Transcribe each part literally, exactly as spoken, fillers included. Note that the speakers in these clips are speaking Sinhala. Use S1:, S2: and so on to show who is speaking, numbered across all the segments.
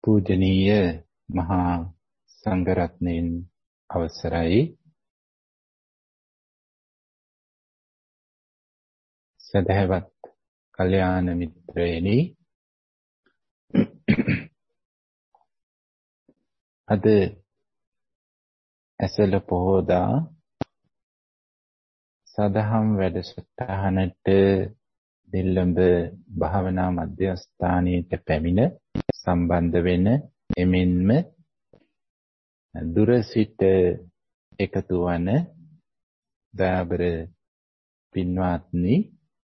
S1: පූජනීය මහා සංඝරත්නයන් අවසරයි සදහවත් කල්යාණ මිත්‍රයනි අද ඇසළ පොහොදා සදහම් වැඩසටහනට දෙල්ලඹ භාවනා මධ්‍යස්ථානයට පැමිණ සම්බන්ධ වෙන එමෙන්ම දුර සිට එකතු වන දයාබර පින්වත්නි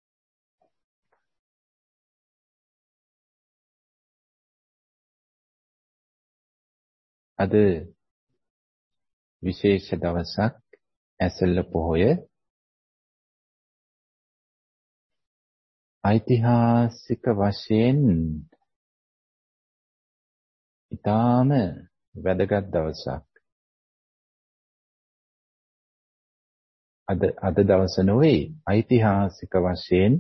S1: අද විශේෂ දවසක් ඇසළ පොහොය ඓතිහාසික වශයෙන් ඉතාම වැදගත් දවසක්. අද අද දවස නොවේ ඓතිහාසික වශයෙන්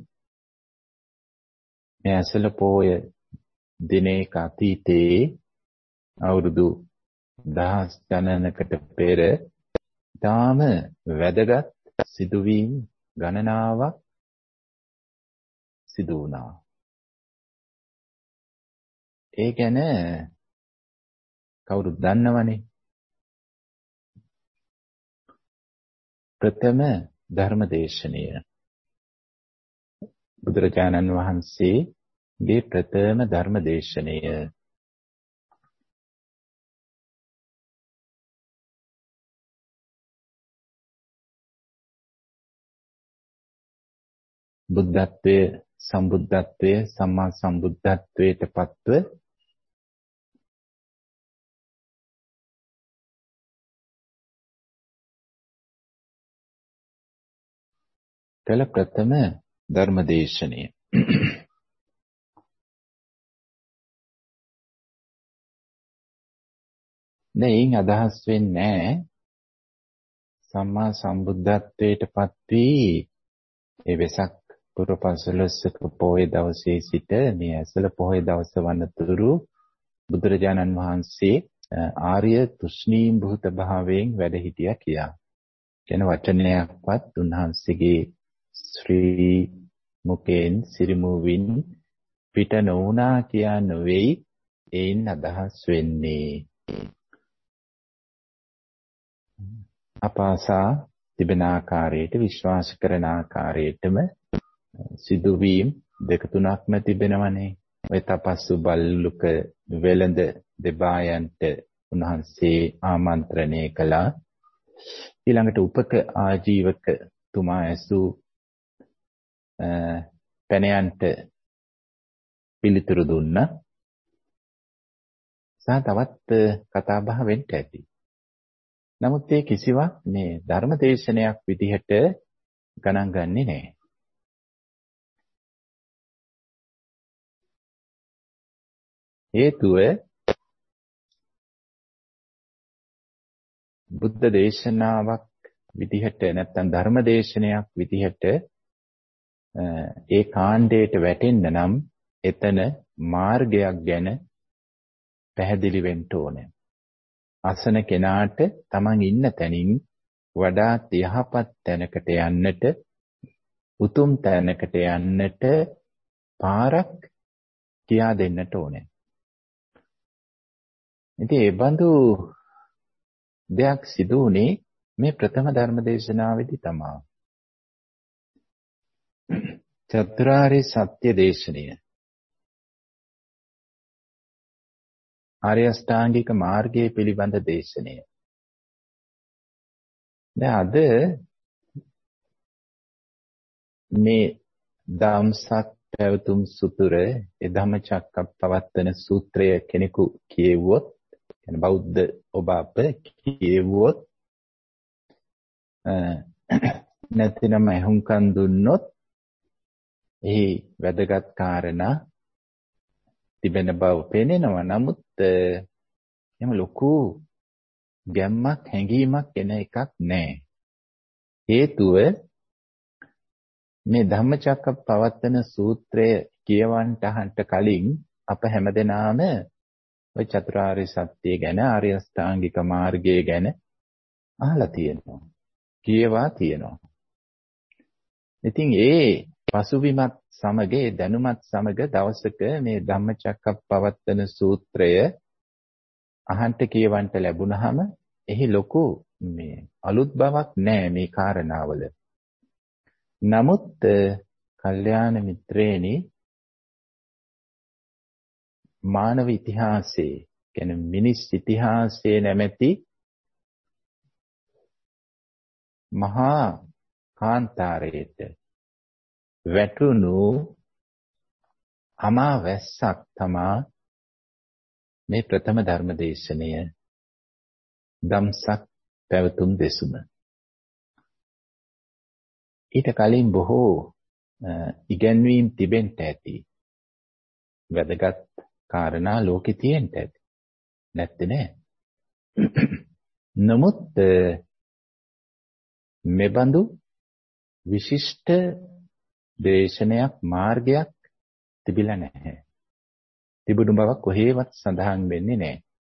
S1: මේ ඇසළ පොහොය දිනයක අතීතයේ අවුරුදු දහස් ගණනකට පෙර ඉතාම වැදගත් සිදුවීම් ගණනාවක් සිදු වුණා. ඒ ගැන කවුරුත් දන්නවනේ. ප්‍රථම ධර්මදේශනය. බුදුරජාණන් වහන්සේගේ ප්‍රථම ධර්මදේශනය. බුද්ධත්වයේ සම්බුද්ධත්වයේ සම්මා සම්බුද්ධත්වයට පත්ව කළ ප්‍රථම ධර්මදේශනය. දැන් අදහස් වෙන්නේ සම්මා සම්බුද්ධත්වයට පත් වී ඒ වෙසක් පුර පසළොස්වක පොහොය දවසේ සිට මේ ඇසළ පොහොය දවස වනතුරු බුදුරජාණන් වහන්සේ ආර්ය තුෂ්ණීම්භූත භාවයෙන් වැඩ හිටියා කියා. කියන වචනයක්වත් උන්වහන්සේගේ ශ්‍රී මුකෙන් සිරිමුවින් පිට නොවුණා කියා නොවේයි එයින් අදහස් වෙන්නේ. අපාසා තිබෙන ආකාරයට විශ්වාස කරන ආකාරයටම සිදුවීම් දෙක තුනක්ම තිබෙනවනේ. ඔය තපස්සු බල්ලුක වෙළඳ දෙබායන්ට උන්වහන්සේ ආමන්ත්‍රණය කළා. ඊළඟට උපක ආජීවක තුමා ඇසූ පැනයන්ට පිළිතුරු දුන්නා. සහ තවත් කතා බහ වෙන්න ඇති. නමුත් ඒ කිසිවක් මේ ධර්ම දේශනයක් විදිහට ගණන් ගන්නේ නැහැ. හේතුව බුද්ධ දේශනාවක් විදිහට නැත්නම් ධර්ම දේශනයක් විදිහට ඒ කාණ්ඩයට වැටෙන්න නම් එතන මාර්ගයක් ගැන පැහැදිලි වෙන්න ඕනේ. අසන කෙනාට තමන් ඉන්න තැනින් වඩාත් යහපත් තැනකට යන්නට, උතුම් තැනකට යන්නට පාරක් කියා දෙන්නට ඕනේ. ඉතින් ඒ බඳු දෙයක් සිදු වුණේ මේ ප්‍රථම ධර්ම දේශනාවේදී තමයි. චතුරාර්ය සත්‍ය දේශනය. ආර්ය අෂ්ටාංගික මාර්ගයේ පිළිබඳ දේශනය. දැන් අද මේ ධම්සක් පැවතුම් සුතුර ඒ ධම්මචක්කප්පවත්තන සූත්‍රය කෙනෙකු කියෙව්වොත්, يعني බෞද්ධ ඔබ අප කියෙව්වොත් නැතිනම් අහුම්කන් දුන්නොත් එහි වැදගත් කාරණා තිබෙන බව පේනනවා. නමුත් එහෙම ලොකු ගැම්මක් හැඟීමක් එන එකක් නැහැ. හේතුව මේ ධම්මචක්කප්පවත්තන සූත්‍රය කියවන්නට අහන්න කලින් අප හැමදෙනාම ඔය චතුරාර්ය සත්‍ය ගැන, ආර්ය අෂ්ටාංගික මාර්ගය ගැන අහලා තියෙනවා. කියවා තියෙනවා. ඉතින් ඒ පසුබිමත් සමග, ඒ දැනුමත් සමග දවසක මේ ධම්මචක්කප්පවත්තන සූත්‍රය අහන්ට කියවන්ට ලැබුණාම එහි ලොකු මේ අලුත් බවක් නැහැ මේ කාරණාවල. නමුත් කල්යාණ මිත්‍රේනි, මානව ඉතිහාසයේ, කියන්නේ මිනිස් ඉතිහාසයේ නැමැති මහා කාන්තාරයට වැටුණු අමාවැස්සක් තමා මේ ප්‍රථම ධර්ම දේශනය, දම්සක් පැවතුම් දෙසුම. ඊට කලින් බොහෝ ඉගැන්වීම් තිබෙන්න ඇති. වැදගත් කාරණා ලෝකේ තියෙන්න ඇති. නැත්තේ නෑ. නමුත් මෙබඳු විශිෂ්ට දේශනයක්, මාර්ගයක් තිබිලා නැහැ. තිබුණු බවක් කොහේවත් සඳහන් වෙන්නේ නැහැ.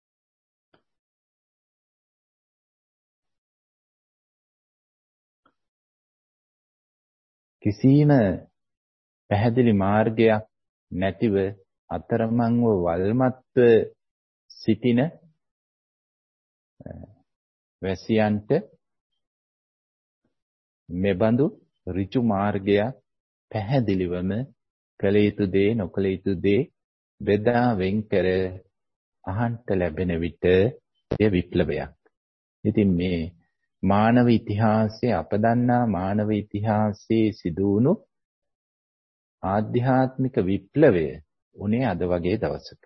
S1: කිසිම පැහැදිලි මාර්ගයක් නැතිව අතරමංව වල්මත්ව සිටින වැසියන්ට මෙබඳු ඍජු මාර්ගයක් පැහැදිලිවම කළ යුතු දේ, නොකළ යුතු දේ බෙදා වෙන් කර අහන්ට ලැබෙන විට එය විප්ලවයක්. ඉතින් මේ මානව ඉතිහාසයේ, අප දන්නා මානව ඉතිහාසයේ සිදු වුණු ආධ්‍යාත්මික විප්ලවය උනේ අද වගේ දවසක.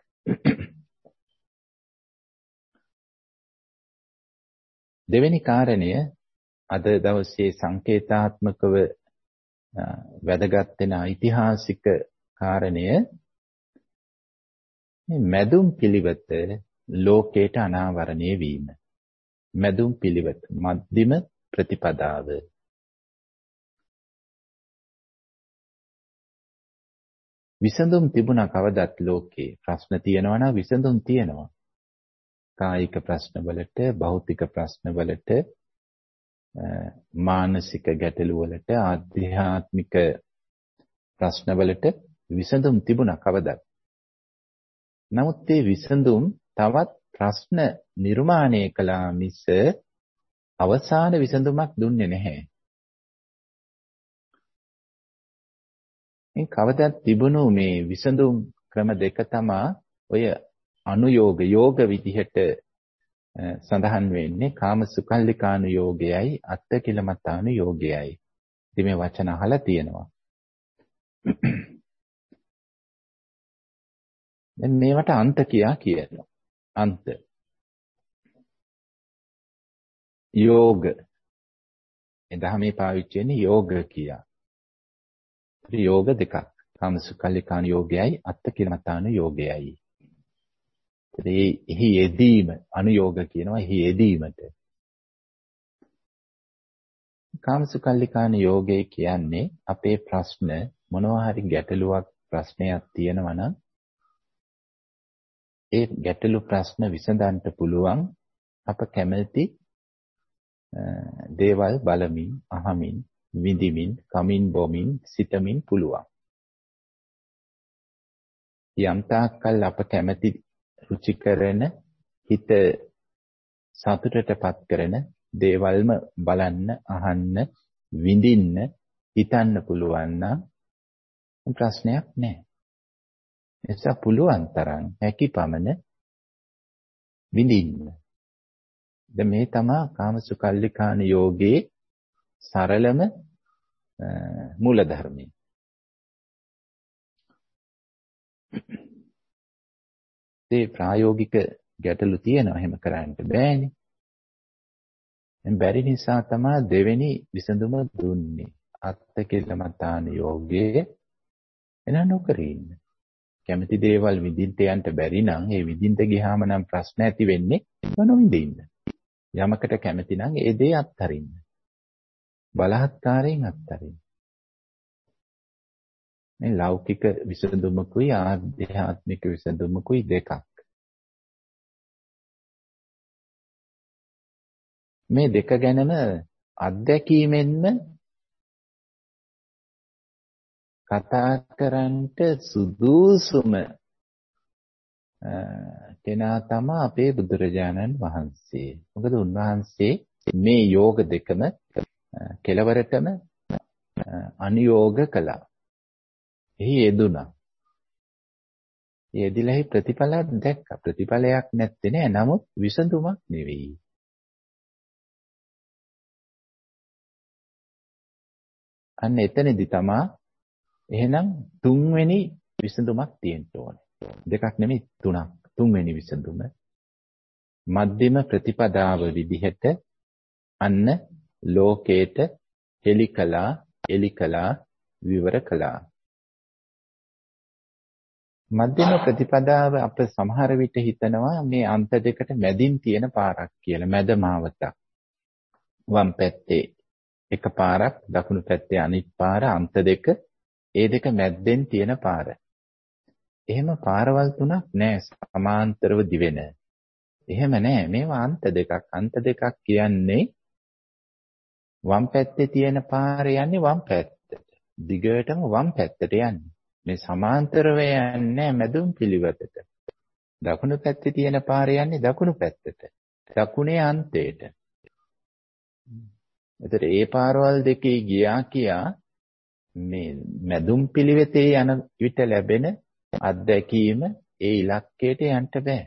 S1: දෙවෙනි කාරණය, අද දවසේ සංකේතාත්මකව වැදගත් වෙන ඓතිහාසික කාරණය, මේ මැදුම් පිළිවෙත ලෝකයට අනාවරණය වීම. මැදුම් පිළිවෙත, මධ්‍යම ප්‍රතිපදාව. විසඳුම් තිබුණා කවදත් ලෝකේ. ප්‍රශ්න තියෙනවා නම් විසඳුම් තියෙනවා. කායික ප්‍රශ්නවලට, භෞතික ප්‍රශ්නවලට, මානසික ගැටලුවලට, ආධ්‍යාත්මික ප්‍රශ්නවලට විසඳුම් තිබුණා කවදත්. නමුත් මේ විසඳුම් තවත් ප්‍රශ්න නිර්මාණය කළා මිස අවසාන විසඳුමක් දුන්නේ නැහැ. මේ කවදත් තිබුණු මේ විසඳුම් ක්‍රම දෙක තමා ඔය අනුയോഗ, යෝග විදිහට සඳහන් වෙන්නේ. කාමසුකල්ලිකානුයෝගයයි, අත්තකිලමතානුයෝගයයි. ඉතින් මේ වචන අහලා තියෙනවා. දැන් මේවට අන්ත කියා කියනවා. අන්ත. යෝග. එදහමේ පාවිච්චි වෙන්නේ යෝග කියා. ඉතින් යෝග දෙකක්. කාමසුකල්ලිකානුයෝගයයි, අත්තකිලමතානුයෝගයයි. එහි යෙදීම, අනුയോഗ කියනවා එහි යෙදීමට. කාමසුකල්ලිකාන යෝගය කියන්නේ අපේ ප්‍රශ්න, මොනවා හරි ගැටලුවක්, ප්‍රශ්නයක් තියෙනවා නම් ඒ ගැටලු ප්‍රශ්න විසඳන්න පුළුවන් අප කැමති දේවල් බලමින්, අහමින්, විඳිමින්, කමින්, බොමින්, සිතමින් පුළුවන්. යම් තාක්කල් අප කැමති, රුචි කරන, හිත සතුටටපත් කරන දේවල්ම බලන්න, අහන්න, විඳින්න, හිතන්න පුළුවන් නම් ප්‍රශ්නයක් නැහැ. එසා පුළුවන් තරම් හැකිපමණ විඳින්න. දැන් මේ තමයි කාමසුකල්ලිකාන යෝගයේ සරලම මූලධර්මය. ඒ ප්‍රායෝගික ගැටලු තියෙනවා, එහෙම කරන්න බෑනේ. දැන් බැරි නිසා තමයි දෙවෙනි විසඳුම දුන්නේ. අත්තකිලමතාන යෝගයේ එන නොකර ඉන්න. කැමති දේවල් විඳින්න යන්න බැරි නම්, ඒ විඳින්න ගියාම නම් ප්‍රශ්න ඇති වෙන්නේ නොවිඳින්න. යමකට කැමති නම් ඒ දේ අත්හරින්න. බලහත්කාරයෙන් අත්හරින්න. මේ ලෞකික විසඳුමකුයි ආධ්‍යාත්මික විසඳුමකුයි දෙකක්. මේ දෙක ගැනම අත්දැකීමෙන්ම කතා කරන්නට සුදුසුම කෙනා තමයි අපේ බුදුරජාණන් වහන්සේ. මොකද උන්වහන්සේ මේ යෝග දෙකම කෙලවරටම අනුയോഗ කළා. එහි යෙදුණා. යෙදිලාහි ප්‍රතිඵලයක් දැක්කා. ප්‍රතිඵලයක් නැත්තේ නෑ. නමුත් විසඳුමක් නෙවෙයි. අන්න එතනදි තමයි එහෙනම් තුන්වෙනි විසඳුමක් තියෙන්න ඕනේ. දෙකක් නෙමෙයි තුනක්. තුන්වෙනි විසඳුම මධ්‍යම ප්‍රතිපදාව විදිහට අන්න ලෝකේට හෙලි කළා, එලි කළා, විවර කළා. මධ්‍යම ප්‍රතිපදාව අප සමහර විට හිතනවා මේ අන්ත දෙකට මැදින් තියෙන පාරක් කියලා. මැද මාවතක්. වම් පැත්තේ එක පාරක්, දකුණු පැත්තේ අනිත් පාර, අන්ත දෙක. ඒ දෙක මැද්දෙන් තියෙන පාර. එහෙම පාරවල් තුනක් නෑ සමාන්තරව දිවෙන. එහෙම නෑ. මේවා අන්ත දෙකක්. අන්ත දෙකක් කියන්නේ වම් පැත්තේ තියෙන පාර යන්නේ වම් පැත්තට. දිගටම වම් පැත්තට යන්නේ. මේ සමාන්තරව යන්නේ මැදුම් පිළිවෙතට. දකුණු පැත්තේ තියෙන පාර යන්නේ දකුණු පැත්තට. දකුණේ අන්තයට. එතකොට ඒ පාරවල් දෙකේ ගියා කියා මේ මැදුම් පිළිවෙතේ යන විට ලැබෙන අත්දැකීම ඒ ඉලක්කයට යන්න බෑ.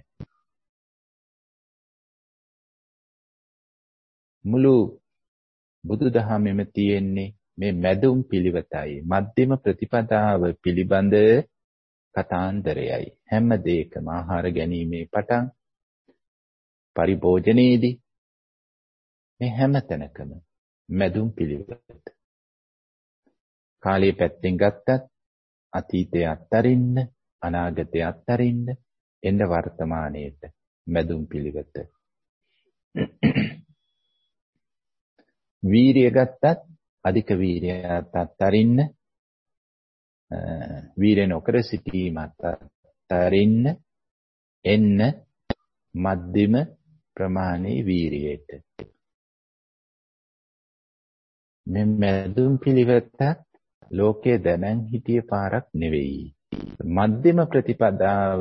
S1: මුළු බුදුදහමෙම තියෙන්නේ මේ මැදුම් පිළිවෙතයි. මධ්‍යම ප්‍රතිපදාව පිළිබඳ කතාන්දරයයි. හැම දෙයකම ආහාර ගැනීමේ පටන් පරිභෝජනයේදී මේ හැම තැනකම මැදුම් පිළිවෙත. කාලයේ පැත්තෙන් ගත්තත් අතීතය අත්තරින්න, අනාගතය අත්තරින්න, එන්න වර්තමානයේට මැදුම් පිළිවෙත. වීරිය ගත්තත් අධික වීරියත් අත්තරින්න, වීරිය නොකර සිටීමත් අත්තරින්න, එන්න මධ්‍යම ප්‍රමාණයේ වීරියට. මේ මැදුම් පිළිවෙතක් ලෝකයේ දැනන් හිටිය පාරක් නෙවෙයි. මධ්‍යම ප්‍රතිපදාව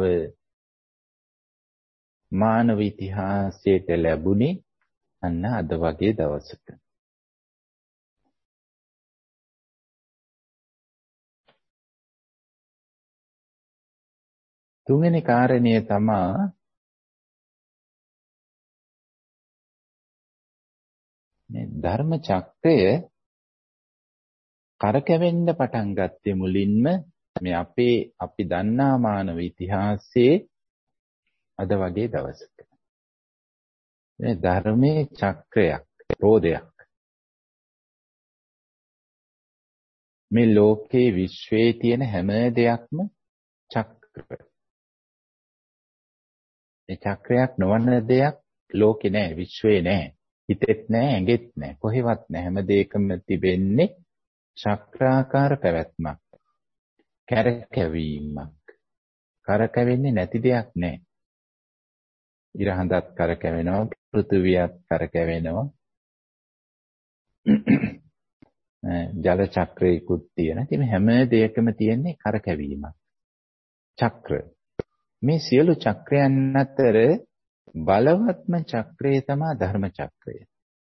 S1: මානව ඉතිහාසයට ලැබුණේ අන්න අද වගේ දවසක. තුන්වෙනි කාරණය තමයි මේ ධර්ම චක්‍රය කරකැවෙන්න පටන් ගත්තේ මුලින්ම මේ අපේ අපි දන්නා මානව ඉතිහාසයේ අද වගේ දවසක. මේ ධර්මයේ චක්‍රයක්, රෝදයක්. මේ ලෝකේ විශ්වයේ තියෙන හැම දෙයක්ම චක්‍ර. මේ චක්‍රයක් නොවන දෙයක් ලෝකේ නෑ, විශ්වයේ නෑ. හිතෙත් නෑ, ඇඟෙත් නෑ, කොහෙවත් නෑ. හැම දෙයකම තිබෙන්නේ චක්‍රාකාර පැවැත්මක්. කැරකැවීමක්. කරකැවෙන්නේ නැති දෙයක් නෑ. ඉරහඳත් කරකැවෙනවා, පෘථිවියත් කරකැවෙනවා. ජල චක්‍රයකුත් තියෙන. ඉතින් හැම දෙයකම තියෙන්නේ කරකැවීමක්. චක්‍ර. මේ සියලු චක්‍රයන් අතර බලවත්ම චක්‍රය තමයි ධර්ම චක්‍රය.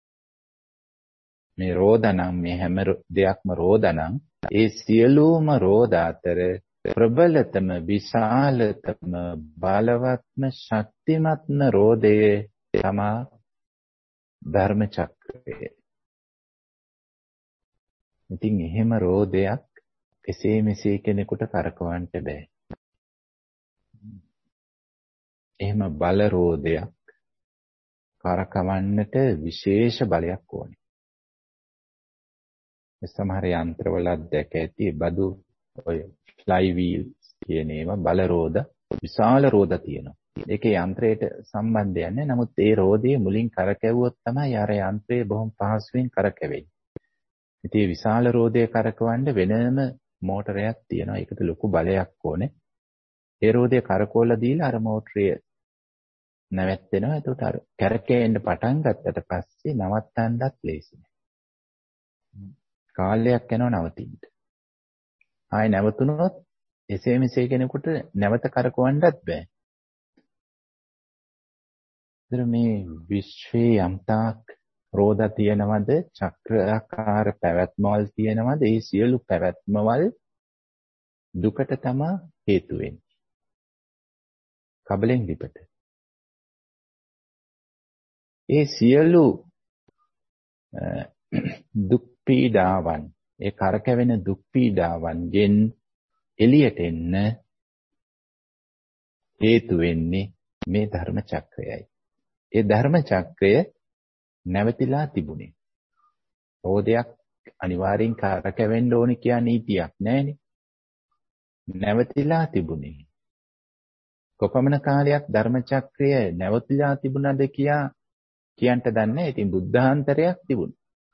S1: මේ රෝදනම් මේ හැම දෙයක්ම රෝදනම් ඒ සියලුම රෝද අතර ප්‍රබලතම විශාලතම බලවත්ම ශක්තිමත්ම රෝදය තමයි ධර්ම චක්‍රය. ඉතින් එහෙම රෝදයක් එසේ මෙසේ කෙනෙකුට කරකවන්න බෑ. එහෙම බල රෝදයක් කරකවන්නට විශේෂ බලයක් ඕනේ. සමහර යන්ත්‍රවලත් දැක ඇති බදු ඔය ෆ්ලයි වීල්ස් කියන ඒවා බල රෝද විශාල රෝද තියෙනවා. ඒකේ යන්ත්‍රයට සම්බන්ධයක් නැහැ. නමුත් ඒ රෝදයේ මුලින් කරකැවුවොත් තමයි අර යන්ත්‍රය බොහොම පහසුවෙන් කරකැවෙන්නේ. ඉතින් මේ විශාල රෝදය කරකවන්න වෙනම මෝටරයක් තියෙනවා. ඒකට ලොකු බලයක් ඕනේ. ඒ රෝදය කරකවලා දීලා අර මෝටරය නැවැත්වෙනවා. එතකොට අර කැරකෙන්න පටන් ගත්තට පස්සේ නවත්තන්නත් ලේසි නෑ. කාලයක් යනවා නවතින්න. ආයෙ නැවතුනොත් එසේ මෙසේ කෙනෙකුට නැවත කරකවන්නත් බෑ. ඒතර මේ විශ්වයේ යම්තාක් රෝධ තියෙනවද, චක්‍රාකාර පැවැත්මවල් තියෙනවද? ඒ සියලු පැවැත්මවල් දුකට තමයි හේතු වෙන්නේ. කබලෙන් ලිපට. ඒ සියලු දුක් පීඩාවන්, ඒ කරකැවෙන දුක් පීඩාවන්ගෙන් එළියට එන්න හේතු වෙන්නේ මේ ධර්ම චක්‍රයයි. ඒ ධර්ම චක්‍රය නැවතිලා තිබුණේ. රෝධයක් අනිවාර්යෙන් කරකැවෙන්න ඕනි කියන නීතියක් නැහැනේ. නැවතිලා තිබුණේ. කොපමණ කාලයක් ධර්ම චක්‍රය නැවතිලා තිබුණාද කියා කියන්න දන්නේ නැහැ. ඉතින් බුද්ධාන්තරයක් තිබුණා.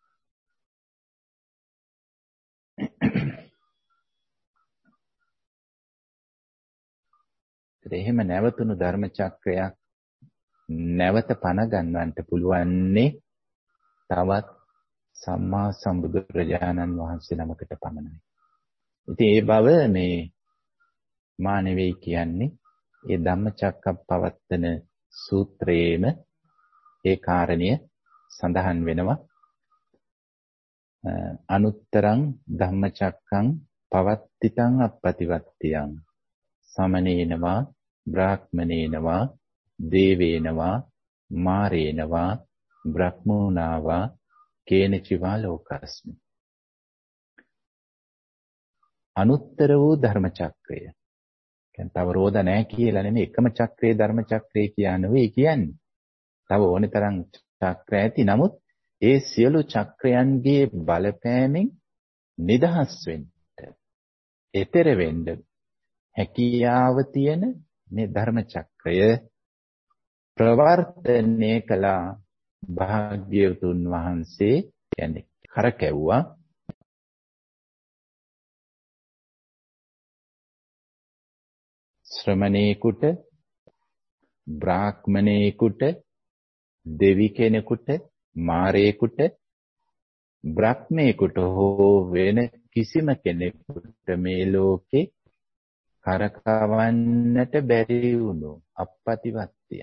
S1: එහෙම නැවතුණු ධර්ම චක්‍රයක් නැවත පණ ගන්නවන්ට පුළුවන්නේ තවත් සම්මා සම්බුදුරජාණන් වහන්සේ නමකට පමණයි. ඉතින් ඒ බව මේ මා නෙවෙයි කියන්නේ, ඒ ධම්මචක්කප්පවත්තන සූත්‍රයේම ඒ කාරණය සඳහන් වෙනවා. අනුත්තරං ධම්මචක්කං පවත්තිතං අප්පතිවත්තියං සමනේනවා බ්‍රාහ්මනේනවා දේවේනවා මාරේනවා බ්‍රහ්මෝනාවා කේනචිවා ලෝකස්මි. අනුත්තර වූ ධර්ම චක්‍රය. කියන්නේ තව රෝධ නැහැ කියලා නෙමෙයි, එකම චක්‍රයේ ධර්ම චක්‍රය කියන්නේ කියන්නේ. තව ඕනේ තරම් චක්‍ර ඇති. නමුත් ඒ සියලු චක්‍රයන්ගේ බලපෑමෙන් නිදහස් වෙන්න, එතර වෙන්න හැකියාව තියෙන මේ ධර්ම චක්‍රය ප්‍රවර්තනය කළ භාග්‍යවතුන් වහන්සේ කියන්නේ කරකැවුවා. ශ්‍රමණේකුට, බ්‍රාහ්මණේකුට, දෙවි කෙනෙකුට, මාරේකුට, බ්‍රහ්මේකුට හෝ වෙන කිසිම කෙනෙකුට මේ ලෝකේ කරකවන්නට බැරි වුණු අප්පතිවත්තිය.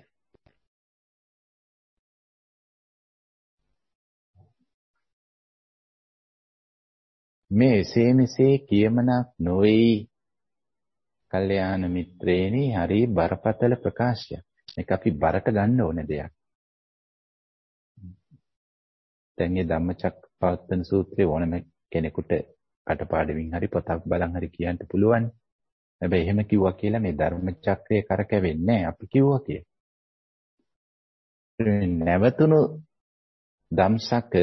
S1: මේ එසේ මෙසේ කියමනක් නොවේ. කල්යාණ මිත්‍රේනි, හරි බරපතල ප්‍රකාශයක්. මේක අපි බරට ගන්න ඕන දෙයක්. දැන් මේ ධම්මචක්කප්පවත්තන සූත්‍රයේ ඕනම කෙනෙකුට කටපාඩමින් හරි පොතක් බලන් හරි කියන්න පුළුවන්. හැබැයි එහෙම කිව්වා කියලා මේ ධර්ම චක්‍රය කරකැවෙන්නේ නැහැ. අපි කිව්වා කියලා. නැවතුණු ධම්සක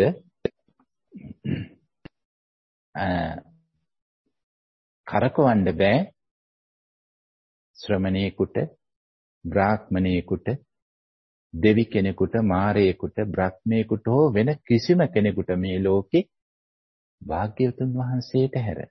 S1: කරකවන්න බෑ. ශ්‍රමණේකුට, බ්‍රාහ්මණේකුට, දෙවි කෙනෙකුට, මාරේකුට, බ්‍රහ්මේකුට හෝ වෙන කිසිම කෙනෙකුට මේ ලෝකේ භාග්‍යවතුන් වහන්සේට හැර.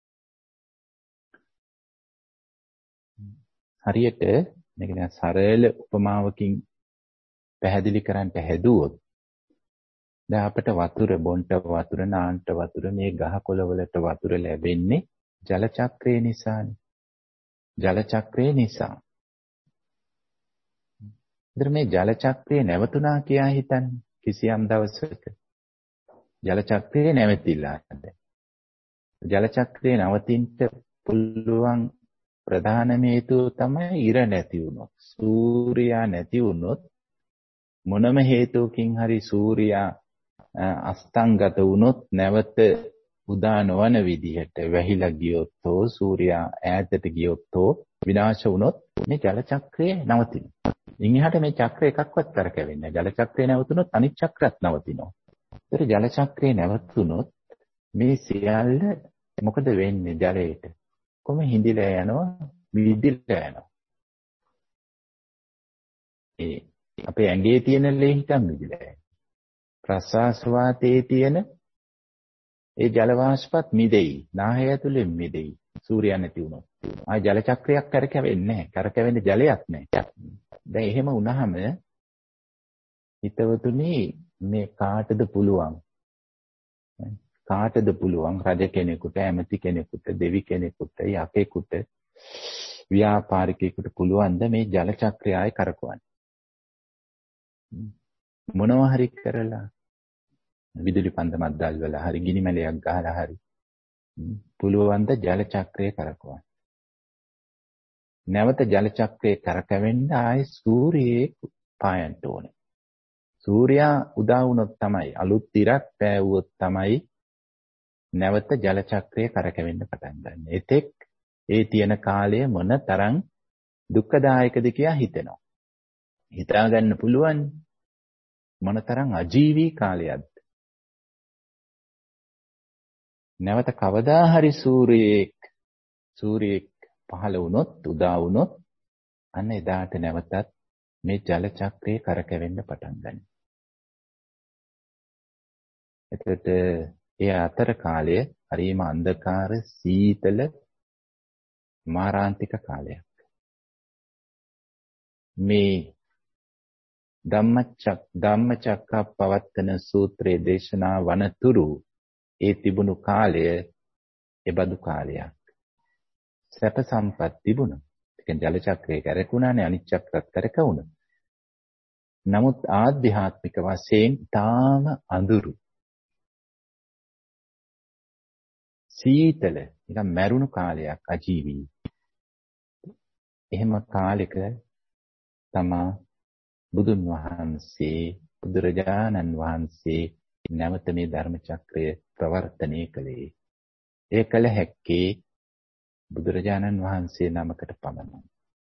S1: හරියට මේක දැන් සරල උපමාවකින් පැහැදිලි කරන්න හැදුවොත්, දැන් අපිට වතුර බොන්ට වතුර, නාන්න වතුර, මේ ගහකොළ වලට වතුර ලැබෙන්නේ ජල චක්‍රය නිසානේ. ජල චක්‍රය නිසා. ඉතින් මේ ජල චක්‍රය නැවතුණා කියා හිතන්නේ කිසියම් දවසක. ජල චක්‍රය නැවතිලා නැහැ. ජල චක්‍රය නවතින්න පුළුවන් ප්‍රධානම හේතුව තමයි ඉර නැති වුණොත්. සූර්යයා නැති වුණොත්, මොනම හේතුවකින් හරි සූර්යයා අස්තංගත වුණොත්, නැවත උදා නොවන විදිහට වැහිලා ගියොත් හෝ සූර්යයා ඈතට ගියොත් හෝ විනාශ වුණොත් මේ ජල චක්‍රය නවතිනවා. ඉන් එහාට මේ චක්‍ර එකක්වත් කරකැවෙන්නේ නැහැ. ජල චක්‍රය නැවතුනොත් අනිත් චක්‍රත් නවතිනවා. ඒතර ජල චක්‍රය නැවතුනොත් මේ සියල්ල මොකද වෙන්නේ ජලයට? කොහොම හිඳිලා යනවා, විදිලා යනවා. ඒ අපේ ඇඟේ තියෙන ලේ හිටන් විදිලා යනවා. ප්‍රස්වාස වාතයේ තියෙන ඒ ජල වාෂ්පත් මිදෙයි. නාහය ඇතුලේ මිදෙයි. සූර්යයා නැති වුණොත්. ආයි ජල චක්‍රයක් කරකැවෙන්නේ නැහැ. කරකැවෙන්නේ ජලයක් නැහැ. දැන් එහෙම වුණාම හිතවතුනි මේ කාටද පුළුවන්? කාටද පුළුවන් රජ කෙනෙකුට, ඇමති කෙනෙකුට, දෙවි කෙනෙකුට, යකෙකුට, ව්‍යාපාරිකයෙකුට පුළුවන් ද මේ ජල චක්‍රය ආයි කරකවන්න? මොනවා හරි කරලා විදුලි පන්දමක් දැල්වලා හරි ගිනි මැලයක් ගහලා හරි පුළුවන් ද ජල චක්‍රය කරකවන්න? නැවත ජල චක්‍රය කරකැවෙන්න ආයි සූර්යයේ පායන්න ඕනේ. සූර්යා උදා වුණොත් තමයි, අලුත් ඉරක් පෑවුවොත් තමයි නැවත ජල චක්‍රය කරකැවෙන්න පටන් ගන්න. එතෙක් ඒ තියෙන කාලය මොන තරම් දුක්ඛදායකද කියලා හිතෙනවා. හිතා ගන්න පුළුවන් මොන තරම් අජීවී කාලයක්ද. නැවත කවදා හරි සූර්යයෙක් සූර්යෙක් පහළ වුණොත්, උදා වුණොත් අන්න එදාට නැවතත් මේ ජල චක්‍රය කරකැවෙන්න පටන් ගන්නවා. එතකොට ඒ අතර කාලය හරිම අන්ධකාර, සීතල, මාරාන්තික කාලයක්. මේ ධම්මචක් ධම්මචක්කප්පවත්තන සූත්‍රයේ දේශනා වනතුරු ඒ තිබුණු කාලය එබඳු කාලයක්. සැප සම්පත් තිබුණා. ඒ කියන්නේ ජල චක්‍රය කරකුණානේ, අනිත් චක්‍රත් කරකවුණා. නමුත් ආධ්‍යාත්මික වශයෙන් තාම අඳුරු, සීතල, නිකන් මැරුණු කාලයක්, අජීවී. එහෙම කාලෙක තමා බුදුන් වහන්සේ, බුදුරජාණන් වහන්සේ නැවත මේ ධර්ම චක්‍රය ප්‍රවර්තනය කළේ. ඒ කළ හැක්කේ බුදුරජාණන් වහන්සේ නමකට පමණයි.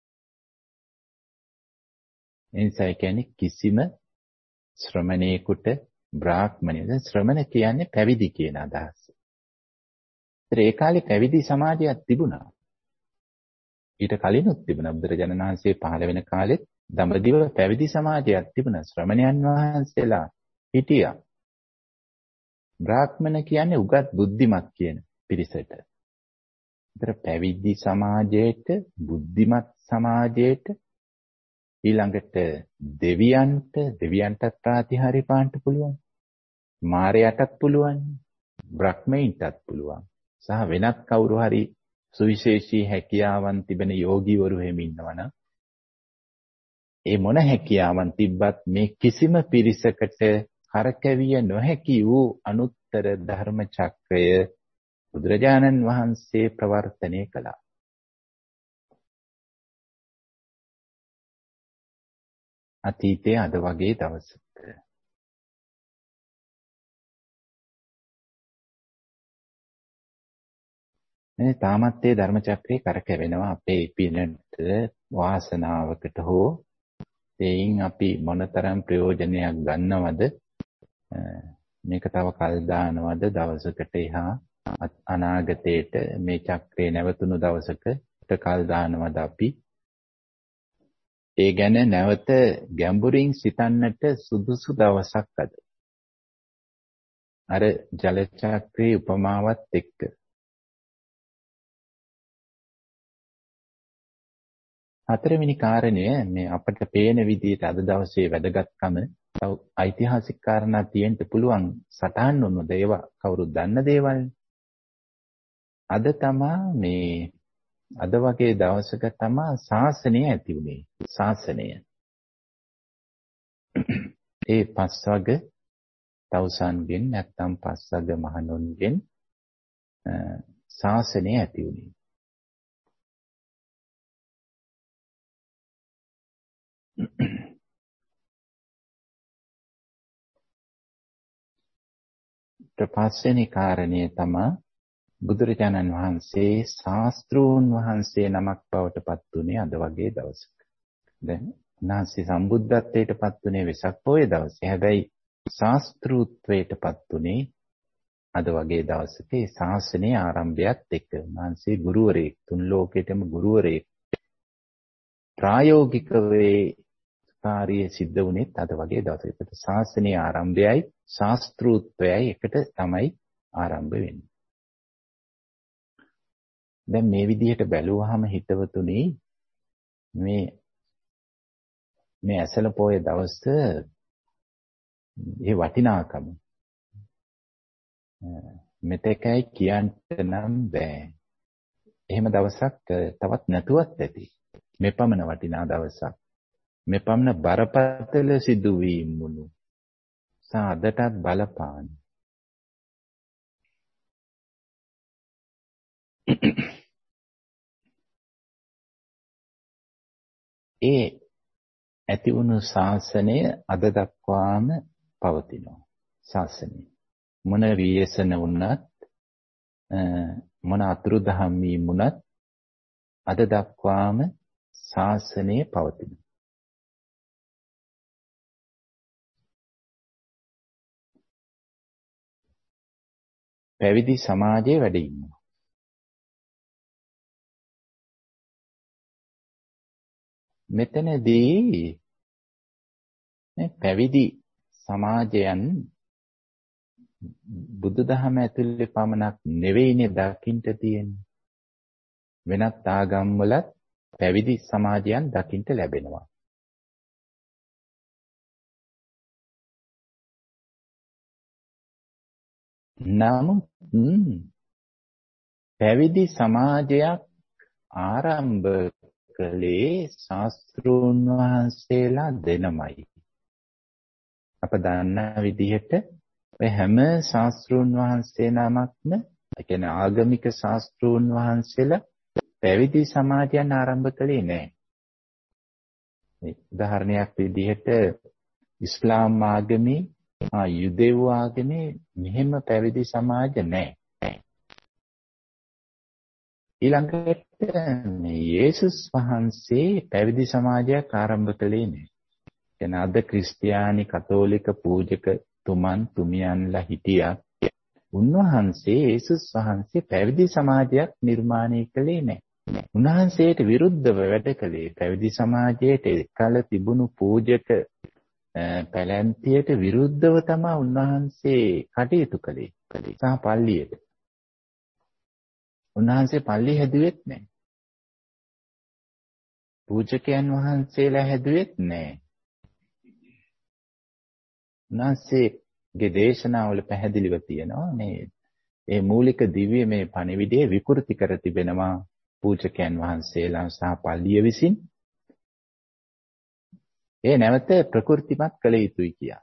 S1: එනිසා කියන්නේ කිසිම ශ්‍රමණේකට, බ්‍රාහ්මණයෙකුට, ශ්‍රමණ කියන්නේ පැවිදි කියන අදහස. ඒ කාලේ පැවිදි සමාජයක් තිබුණා. ඊට කලිනුත් තිබුණා. බුදුරජාණන් වහන්සේ පහළ වෙන කාලෙත් දඹදිව පැවිදි සමාජයක් තිබුණා. ශ්‍රමණයන් වහන්සේලා හිටියා. බ්‍රාහ්මණ කියන්නේ උගත් බුද්ධිමත් කියන පිරිසට. ඒතර පැවිදි සමාජයට, බුද්ධිමත් සමාජයට, ඊළඟට දෙවියන්ට, දෙවියන්ටත් ප්‍රාතිහාර්ය පාන්න පුළුවන්. මාරයටත් පුළුවන්. බ්‍රහ්මයින්ටත් පුළුවන්. සහ වෙනත් කවුරු හරි සුවිශේෂී හැකියාවන් තිබෙන යෝගීවරු එහෙම ඉන්නවනම් ඒ මොන හැකියාවන් තිබ්බත් මේ කිසිම පිරිසකට කරකැවිය නොහැකි වූ අනුත්තර ධර්ම චක්‍රය බුදුරජාණන් වහන්සේ ප්‍රවර්තනය කළා. අතීතයේ අද වගේ දවසක මේ තාමත් ඒ ධර්ම චක්‍රේ කරකැවෙනවා. අපේ පිනට, වාසනාවකට හෝ එයින් අපි මොනතරම් ප්‍රයෝජනයක් ගන්නවද, මේක තව කල් දානවද, දවසකට එහා අනාගතයේට මේ චක්‍රේ නැවතුණු දවසකට කල් දානවද අපි, ඒ ගැන නැවත ගැඹුරින් සිතන්නට සුදුසු දවසක් අද. අර ජල චක්‍රේ උපමාවත් එක්ක හතරවෙනි කාරණය මේ අපට පේන විදිහට අද දවසේ වැදගත්කම තව ඓතිහාසික කාරණා තියෙන්න පුළුවන්. සටහන් වුණු දේවල් කවුරුත් දන්න දේවල්. අද තමා මේ අද වගේ දවසක තමා ශාසනය ඇති වුණේ. ශාසනය. ඒ පස්වග තවුසන්ගෙන් නැත්නම් පස්වග මහණුන්ගෙන් ශාසනය ඇති වුණේ. පස්වෙනි කාරණය තමයි බුදුරජාණන් වහන්සේ ශාස්ත්‍රූන් වහන්සේ නමක් බවට පත් වුණේ අද වගේ දවසක. දැන් උන්වහන්සේ සම්බුද්ධත්වයට පත් වුණේ වෙසක් පොය දවසේ. හැබැයි ශාස්ත්‍රූත්වයට පත් වුණේ අද වගේ දවසක. ඒ ශාසනයේ ආරම්භයත් එක්ක උන්වහන්සේ ගුරුවරයෙක්, තුන් ලෝකෙටම ගුරුවරයෙක්. ප්‍රායෝගික වේ කාර්යය සිද්ධ වුණේ අද වගේ දවසක. ඒකට ශාසනයේ ආරම්භයයි ශාස්ත්‍රූත්වයයි එකට තමයි ආරම්භ වෙන්නේ. දැන් මේ විදිහට බැලුවාම හිතවතුනි මේ මේ ඇසල පොය දවස ඒ වටිනාකම මෙතෙකයි කියන්න නම් බෑ. එහෙම දවසක් තවත් නැතුවත් ඇති. මෙපමණ වටිනා දවසක්. මෙපමණ බරපතල සිදුවීම් මුළු සාදටත් බලපාන. ඒ ඇති වුණු ශාසනය අද දක්වාම පවතිනවා. ශාසනය මොන වියසන වුණත් මොන අතුරුදහන් වීම වුණත් අද දක්වාම ශාසනය පවතිනවා. පැවිදි සමාජයේ වැඩ ඉන්නවා. මෙතනදී මේ පැවිදි සමාජයන් බුදුදහම ඇතුළේ පමණක් නෙවෙයිනේ දකින්න තියෙන්නේ. වෙනත් ආගම්වලත් පැවිදි සමාජයන් දකින්න ලැබෙනවා. නමුත් පැවිදි සමාජයක් ආරම්භ කළේ ශාස්ත්‍රූන් වහන්සේලා දෙනමයි. අප දන්න විදිහට ඔය හැම ශාස්ත්‍රූන් වහන්සේ නමක්ම, ඒ කියන්නේ ආගමික ශාස්ත්‍රූන් වහන්සේලා පැවිදි සමාජයන් ආරම්භ කළේ නැහැ. උදාහරණයක් විදිහට ඉස්ලාම් ආගමේ, ආ යුදෙව් ආගමේ මෙහෙම පැවිදි සමාජ නැහැ. ඊළඟට මේ යේසුස් වහන්සේ පැවිදි සමාජයක් ආරම්භ කළේ නැහැ. එන අද ක්‍රිස්තියානි කතෝලික පූජකතුමන් තුමියන්ලා හිටියා. උන්වහන්සේ යේසුස් වහන්සේ පැවිදි සමාජයක් නිර්මාණය කළේ නැහැ. උන්වහන්සේට විරුද්ධව වැඩ කළේ පැවිදි සමාජයට කල තිබුණු පූජක පැලැන්තියට විරුද්ධව තමයි උන්වහන්සේ කටයුතු කළේ. සහ පල්ලියට. උන්වහන්සේ පල්ලි හැදුවෙත් නැහැ. පූජකයන් වහන්සේලා හැදුවෙත් නැහැ. උන්වහන්සේගේ දේශනාවල පැහැදිලිව තියෙනවා මේ ඒ මූලික දිව්‍ය මේ පණිවිඩයේ විකෘති කර තිබෙනවා පූජකයන් වහන්සේලා සහ පල්ලිය විසින්. ඒ නැවත ප්‍රකෘතිමත් කළ යුතුයි කියා.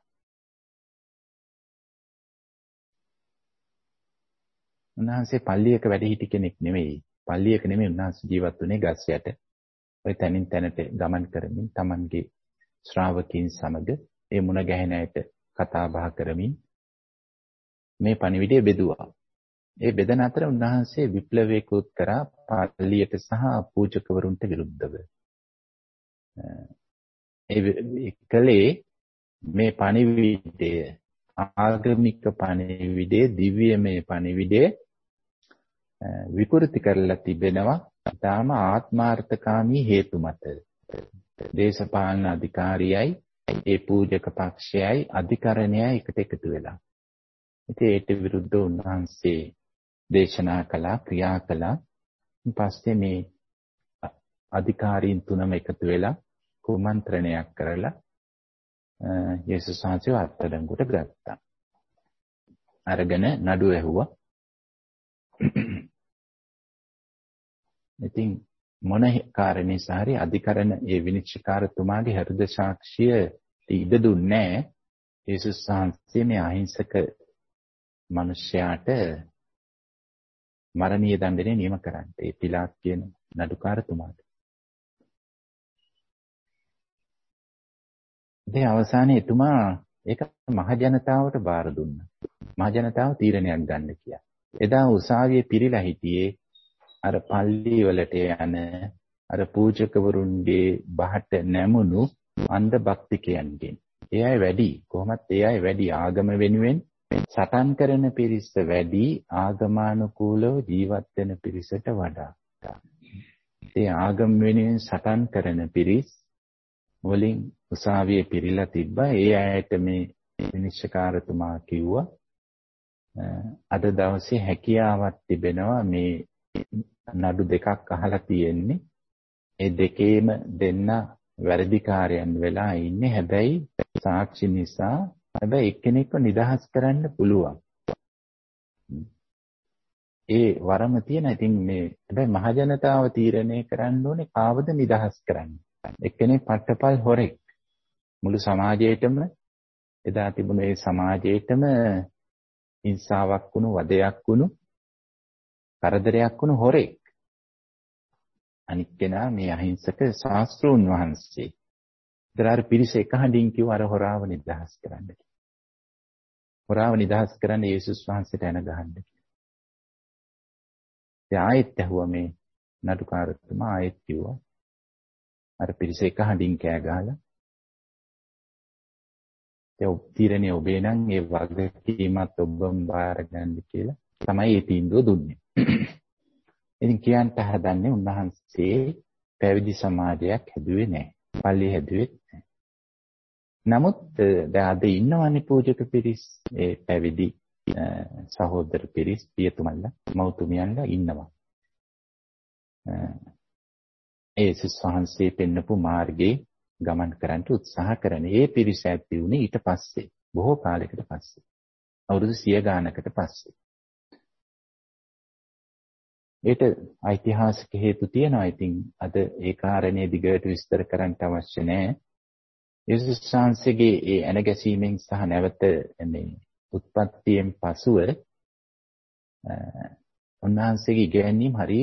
S1: උන්වහන්සේ පල්ලියක වැඩ සිටි කෙනෙක් නෙමෙයි. පල්ලියක නෙමෙයි උන්වහන්සේ ජීවත් වුණේ ගස් යට. ඔය තැනින් තැනට ගමන් කරමින් Tamanගේ ශ්‍රාවකීන් සමග ඒ මුණ ගැහෙන අයට කතා බහ කරමින් මේ පණිවිඩය බෙදුවා. ඒ බෙදන අතර උන්වහන්සේ විප්ලවයකුත් කරා පල්ලියට සහ පූජකවරුන්ට විරුද්ධව. ඒ කලේ මේ පණිවිඩය ආගමික පණිවිඩය දිව්‍යමය පණිවිඩය විකෘති කරලා තිබෙනවා තාම ආත්මාර්ථකාමී හේතු මත. දේශපාලන අධිකාරියයි ඒ පූජක පක්ෂයයි අධිකරණයයි එකට එකතු වෙලා. ඉතින් ඒට විරුද්ධව උන්වහන්සේ දේශනා කළා, ක්‍රියා කළා. ඊපස්සේ මේ අධිකාරීන් තුනම එකතු වෙලා කුමන්ත්‍රණයක් කරලා යේසුස් වහන්සේව අත්අඩංගුවට ගත්තා. අරගෙන නඩුව ඇහුවා. ඉතින් මොන කාරණේ සාරි අධිකරණ ඒ විනිශ්චයකාරතුමාගේ හෘද සාක්ෂිය ඉඩ දුන්නේ නැහැ. යේසුස් වහන්සේ මේ අහිංසක මිනිසයාට මරණීය දඬුවම නියම කරන්න. ඒ පිලාත් කියන නඩුකාරතුමාට. ඉතින් අවසානයේ එතුමා ඒක මහ ජනතාවට බාර දුන්නා. මහ ජනතාව තීරණයක් ගන්න කියලා. එදා උසාවියේ පිරීලා හිටියේ අර පල්ලි වලට යන අර පූජකවරුන්ගේ බහට නැමුණු අන්ධ භක්තිකයන්ගෙන්. ඒ අය වැඩි. කොහොමත් ඒ අය වැඩි ආගම වෙනුවෙන් සටන් කරන පිරිස වැඩි ආගමානුකූලව ජීවත් වෙන පිරිසට වඩා. ඒ ආගම වෙනුවෙන් සටන් කරන පිරිස් වලින් උසාවියේ පිරීලා තිබ්බා. ඒ අයට මේ විනිශ්චයකාරතුමා කිව්වා අද දවසේ හැකියාවක් තිබෙනවා මේ නඩු දෙකක් අහලා තියෙන්නේ. ඒ දෙකේම දෙන්න වැරදිකාරයන් වෙලා ඉන්නේ. හැබැයි සාක්ෂි නිසා හැබැයි එක්කෙනෙක්ව නිදහස් කරන්න පුළුවන්. ඒ වරම තියෙන. ඉතින් මේ හැබැයි මහජනතාව තීරණය කරන්න ඕනේ කාවද නිදහස් කරන්න. එක්කෙනෙක් පට්ටපල් හොරෙක්. මුළු සමාජයේටම එදා තිබුණ ඒ සමාජයේටම හිංසාවක් වුණු, වදයක් වුණු, කරදරයක් වුණු හොරෙක්. අනිත් කෙනා මේ අහිංසක ශාස්ත්‍රූන් වහන්සේ. ඉතලාර පිරිස එක හඬින් කිව්ව අර හොරාව නිදහස් කරන්න කියලා. හොරාව නිදහස් කරන්න යේසුස් වහන්සේට එන ගහන්න කියලා. ඒ ආයෙත් ඇහුවා මේ නඩුකාරතුමා ආයෙත් කිව්වා. අර පිරිස එක හඬින් කෑ ගහලා ඒ තීරණය ඔබේ නම් ඒ වගකීමත් ඔබම බාර ගන්න කියලා තමයි ඒ තීන්දුව දුන්නේ. ඉතින් කියන්න හදන්නේ උන්වහන්සේ පැවිදි සමාජයක් හැදුවේ නැහැ. පල්ලිය හැදුවේ නැහැ. නමුත් දැන් අද ඉන්නවනේ පූජක පිරිස්, ඒ පැවිදි සහෝදර පිරිස්, පියතුමල්ලා, මව්තුමියන්ලා ඉන්නවා. ඒ යේසුස් වහන්සේ පෙන්නපු මාර්ගයේ ගමන් කරන්න උත්සාහ කරන ඒ පිරිස ඇති වුණේ ඊට පස්සේ, බොහෝ කාලයකට පස්සේ. අවුරුදු සිය ගානකට පස්සේ. ඒට ඓතිහාසික හේතු තියෙනවා. ඉතින් අද ඒ කාරණේ දිගට විස්තර කරන්න අවශ්‍ය නැහැ. යේසුස් වහන්සේගේ ඒ ඇනගැසීමෙන් සහ නැවත මේ උත්පත්තියෙන් පසුව උන්වහන්සේගේ ඉගැන්වීම් හරි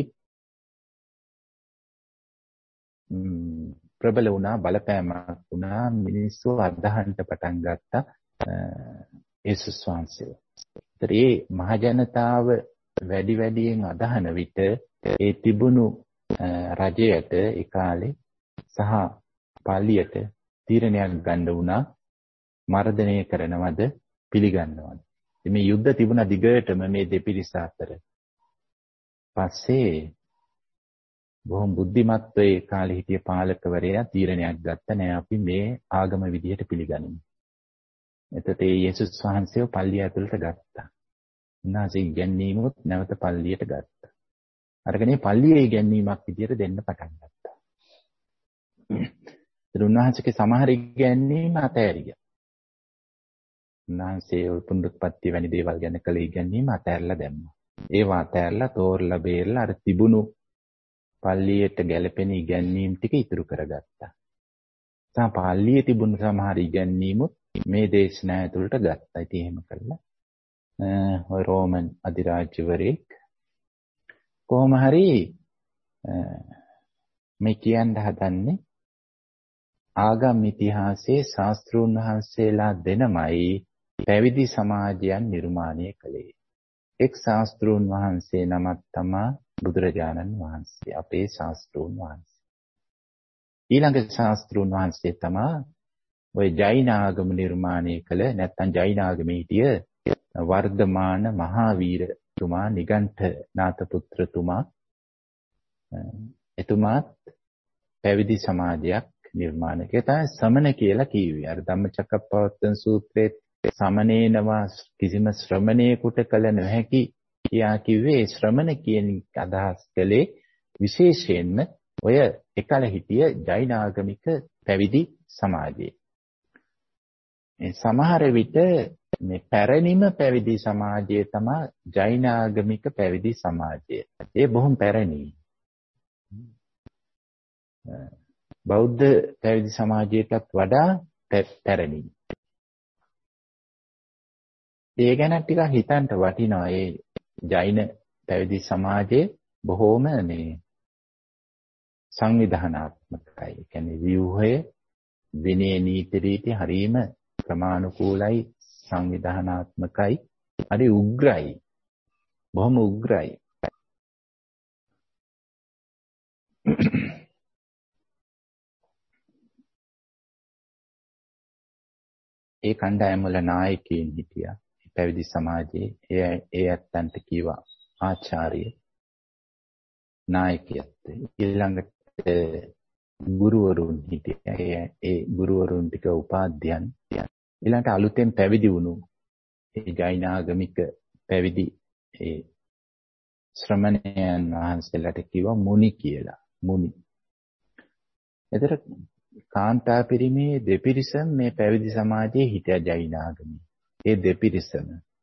S1: ප්‍රබල වුණා, බලපෑමක් වුණා, මිනිස්සු අදහන්න පටන් ගත්තා යේසුස් වහන්සේව. ඒතර ඒ මහජනතාව වැඩි වැඩියෙන් අදහන විට ඒ තිබුණු රජයට ඒ කාලේ සහ පාලියට තීරණයක් ගන්න වුණා, මර්ධනය කරනවද පිළිගන්නවද. මේ යුද්ධ තිබුණා දිගටම මේ දෙපිරිස අතර. පස්සේ බොහොම බුද්ධිමත්ව ඒ කාලේ හිටිය පාලකවරයා තීරණයක් ගත්තා, නෑ අපි මේ ආගම විදියට පිළිගනිමු. එතකොට ඒ යේසුස් වහන්සේව පල්ලිය ඇතුළට ගත්තා. උන්වහන්සේ ඉගැන්වීමත් නැවත පල්ලියට ගත්තා. අරගෙන මේ පල්ලියේ ඉගැන්වීමක් විදියට දෙන්න පටන් ගත්තා. ඒ උන්වහන්සේගේ සමහර ඉගැන්වීම් අතෑරියා. උන්වහන්සේ පුනරුත්පත්ති වැනි දේවල් ගැන කළ ඉගැන්වීම් අතෑරලා දැම්මා. ඒවා අතෑරලා තෝරලා බේරලා අර තිබුණු පල්ලියට ගැලපෙන ඉගැන්වීම් ටික ඉතුරු කරගත්තා. තා පල්ලියේ තිබුණු සමහර ඉගැන්වීමුත් මේ දේශනා ඇතුළට ගත්තා. ඉතින් එහෙම කළා ඔය රෝමන් අධිරාජ්‍යවරයෙක් කොහොම හරි මේ කියන්න හදන්නේ ආගම් ඉතිහාසයේ ශාස්ත්‍රූන් වහන්සේලා දෙනමයි පැවිදි සමාජයන් නිර්මාණය කළේ. එක් ශාස්ත්‍රූන් වහන්සේ නමක් තමයි බුදුරජාණන් වහන්සේ, අපේ ශාස්ත්‍රූන් වහන්සේ. ඊළඟ ශාස්ත්‍රූන් වහන්සේ තමයි ඔය ජෛන ආගම නිර්මාණය කළ, නැත්නම් ජෛන ආගමේ හිටිය වර්ධමාන මහාවීරතුමා, නිගණ්ඨනාථ පුත්‍රතුමා. එතුමාත් පැවිදි සමාජයක් නිර්මාණය කළා. තමයි සමන කියලා කිව්වේ. අර ධම්මචක්කප්පවත්තන සූත්‍රයේ සමනේනවා කිසිම ශ්‍රමණේකට කළ නොහැකි කියා කිව්වේ ශ්‍රමණ කියන අදහස් කළේ විශේෂයෙන්ම ඔය එකල හිටිය ජෛන ආගමික පැවිදි සමාජයේ. මේ සමහර විට මේ පැරණිම පැවිදි සමාජය තමයි ජෛන ආගමික පැවිදි සමාජය. ඒ බොහොම පැරණි. බෞද්ධ පැවිදි සමාජයටත් වඩා පැරණි. ඒ ගැන ටිකක් හිතන්න වටිනවා. ඒ ජෛන පැවිදි සමාජයේ බොහෝම මේ සංවිධානාත්මකයි. ඒ කියන්නේ ව්‍යුහය, විනය නීති රීති හරීම ක්‍රමානුකූලයි, සංවිධානාත්මකයි, හරි උග්‍රයි. බොහොම උග්‍රයි. ඒ කණ්ඩායම් වල නායකයින් හිටියා. පැවිදි සමාජයේ ඒ ඒ ඇත්තන්ට කීවා ආචාර්ය නායකයෙක්. ඊළඟට ගුරුවරුන් හිටියා. ඒ ඒ ගුරුවරුන් ටික උපාධ්‍යයන්. ඊළඟට අලුතෙන් පැවිදි වුණු ඒ ජෛන ආගමික පැවිදි ඒ ශ්‍රමණයන් වහන්සේලාට කිව්වා මුනි කියලා. මුනි. එතර කාන්තා පිරිමේ දෙපිරිසම මේ පැවිදි සමාජයේ හිටියා ජෛන ආගමේ. ඒ දෙපිරිසම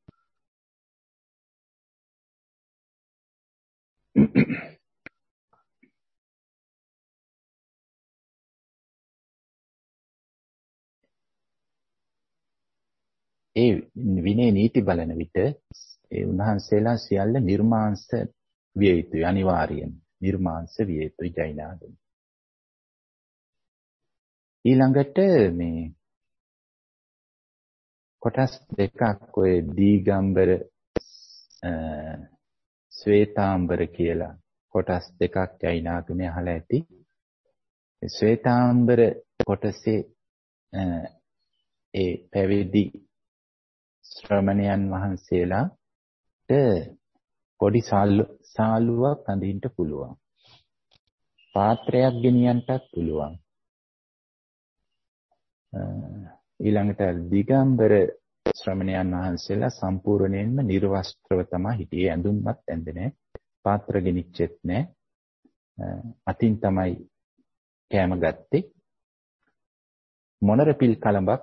S1: ඒ විනය නීති බලන විට ඒ උන්වහන්සේලා සියල්ල නිර්මාංශ විය යුතුයි අනිවාර්යෙන්. නිර්මාංශ විය යුතුයි ජෛන ආගම. ඊළඟට මේ කොටස් දෙකක් ඔය දීගම්බර ශ්වේතාම්බර කියලා කොටස් දෙකක් ජෛන ආගමේ අහලා ඇති. ශ්වේතාම්බර කොටසේ ඒ පැවිදි ශ්‍රමණයන් වහන්සේලාට පොඩි සාලුවක් අඳින්න පුළුවන්. පාත්‍රයක් ගෙනියන්නටත් පුළුවන්. ඊළඟට දිගම්බර ශ්‍රමණයන් වහන්සේලා සම්පූර්ණයෙන්ම නිර්වස්ත්‍රව තමයි හිටියේ. ඇඳුම්වත් ඇඳේ නැහැ. පාත්‍ර ගෙනිච්චෙත් නැහැ. අතින් තමයි කෑම ගත්තේ. මොනර පිල් කලඹක්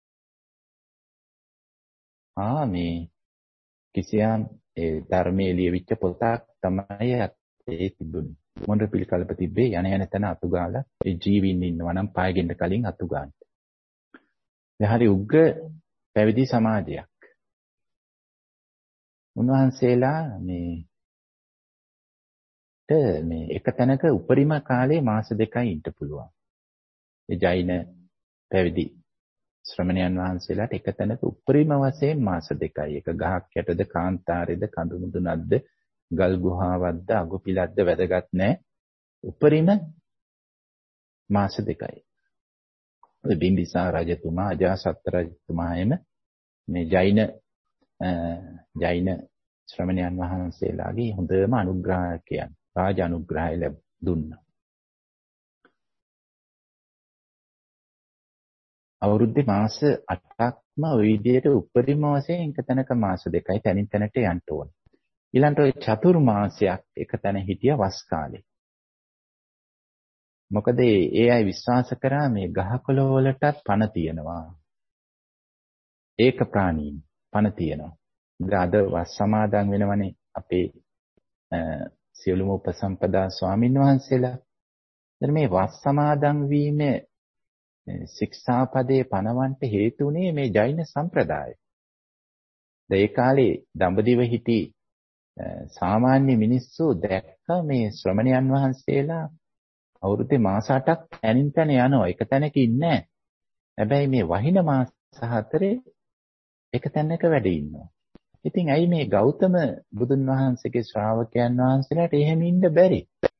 S1: ආ මේ කිසියම් ඒ ධර්මයේ ලියවිච්ච පොතක් තමයි ඒ තිබුණේ. මොනර පිල් කලඹ තිබ්බේ යන යන තැන අතු ගාලා ඒ ජීවින් ඉන්නවා නම් පායගෙන්න කලින් අතු ගන්න. හරි උග්‍ර පැවිදි සමාජයක්. උන්වහන්සේලා මේ මේ එක තැනක උපරිම කාලේ මාස දෙකයි ඉන්න පුළුවන්. ඒ ජෛන පැවිදි ශ්‍රමණයන් වහන්සේලාට එක තැනක උපරිම වශයෙන් මාස දෙකයි. එක ගහක් යටද කාන්තාරේද කඳු මුදුනක්ද ගල් ගුහාවක්ද අගුපිලක්ද වැදගත් නැහැ. උපරිම මාස දෙකයි. බිම්බිසාර රජතුමා අජාසත් රජතුමා එම මේ ජෛන ජෛන ශ්‍රමණයන් වහන්සේලාගේ හොඳම අනුග්‍රහකයන් රාජ අනුග්‍රහය ලැබ දුන්නා. අවුරුද්දේ මාස අටක්ම ওই විදිහට උපරිම වශයෙන් එක තැනක මාස දෙකයි තනින් තැනට යන්න ඕන. ඊළඟට ඔය චතුර් මාසයක් එක තැන හිටියා වස් කාලේ. මොකද ඒ අය විශ්වාස කරා මේ ගහකොළ වලටත් පණ තියෙනවා. ඒක ප්‍රාණීන් පණ තියෙනවා. අද වස් සමාදන් වෙනවනේ අපේ සියලුම උපසම්පදා ස්වාමින් වහන්සේලා. දැන් මේ වස් සමාදන් වීමේ ශික්ෂාපදේ පනවන්නට හේතු උනේ මේ ජෛන සම්ප්‍රදාය. ඒ කාලේ දඹදිව හිටි සාමාන්‍ය මිනිස්සු දැක්ක මේ ශ්‍රමණයන් වහන්සේලා අවුරුද්දේ මාස අටක් තනින් තන යනවා. එක තැනක ඉන්නේ නැහැ. හැබැයි මේ වහින මාස හතරේ එක තැනක වැඩ ඉන්නවා. ඉතින් ඇයි මේ ගෞතම බුදුන් වහන්සේගේ ශ්‍රාවකයන් වහන්සේලාට එහෙම ඉන්න බැරි?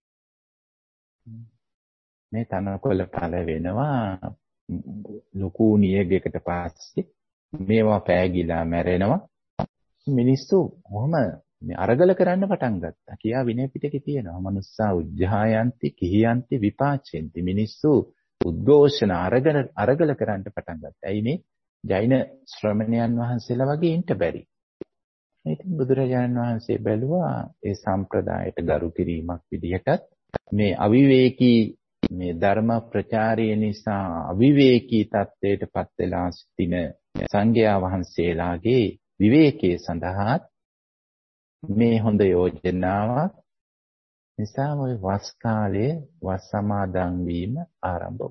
S1: මේ තනකොළ පළ වෙනවා ලොකු නියගයකට පස්සේ මේවා පෑගිලා මැරෙනවා. මිනිස්සු කොහොම මේ අරගල කරන්න පටන් ගත්තා. කියා විනය පිටකේ තියෙනවා. මනුස්සා උජ්ජායන්ති කිහියන්ති විපාචෙන්ති. මිනිස්සු උද්ඝෝෂණ අරගල අරගල කරන්න පටන් ගත්තා. ඇයි මේ ජෛන ශ්‍රමණයන් වහන්සේලා වගේ ඉන්න බැරි? ඉතින් බුදුරජාණන් වහන්සේ බැලුවා ඒ සම්ප්‍රදායට ගරු කිරීමක් විදිහටත් මේ අවිවේකී මේ ධර්ම ප්‍රචාරය නිසා අවිවේකී තත්ත්වයට පත් වෙලා සිටින සංඝයා වහන්සේලාගේ විවේකයේ සඳහා මේ හොඳ යෝජනාවක් නිසා ওই වස් කාලයේ වස් සමාදන් වීම ආරම්භ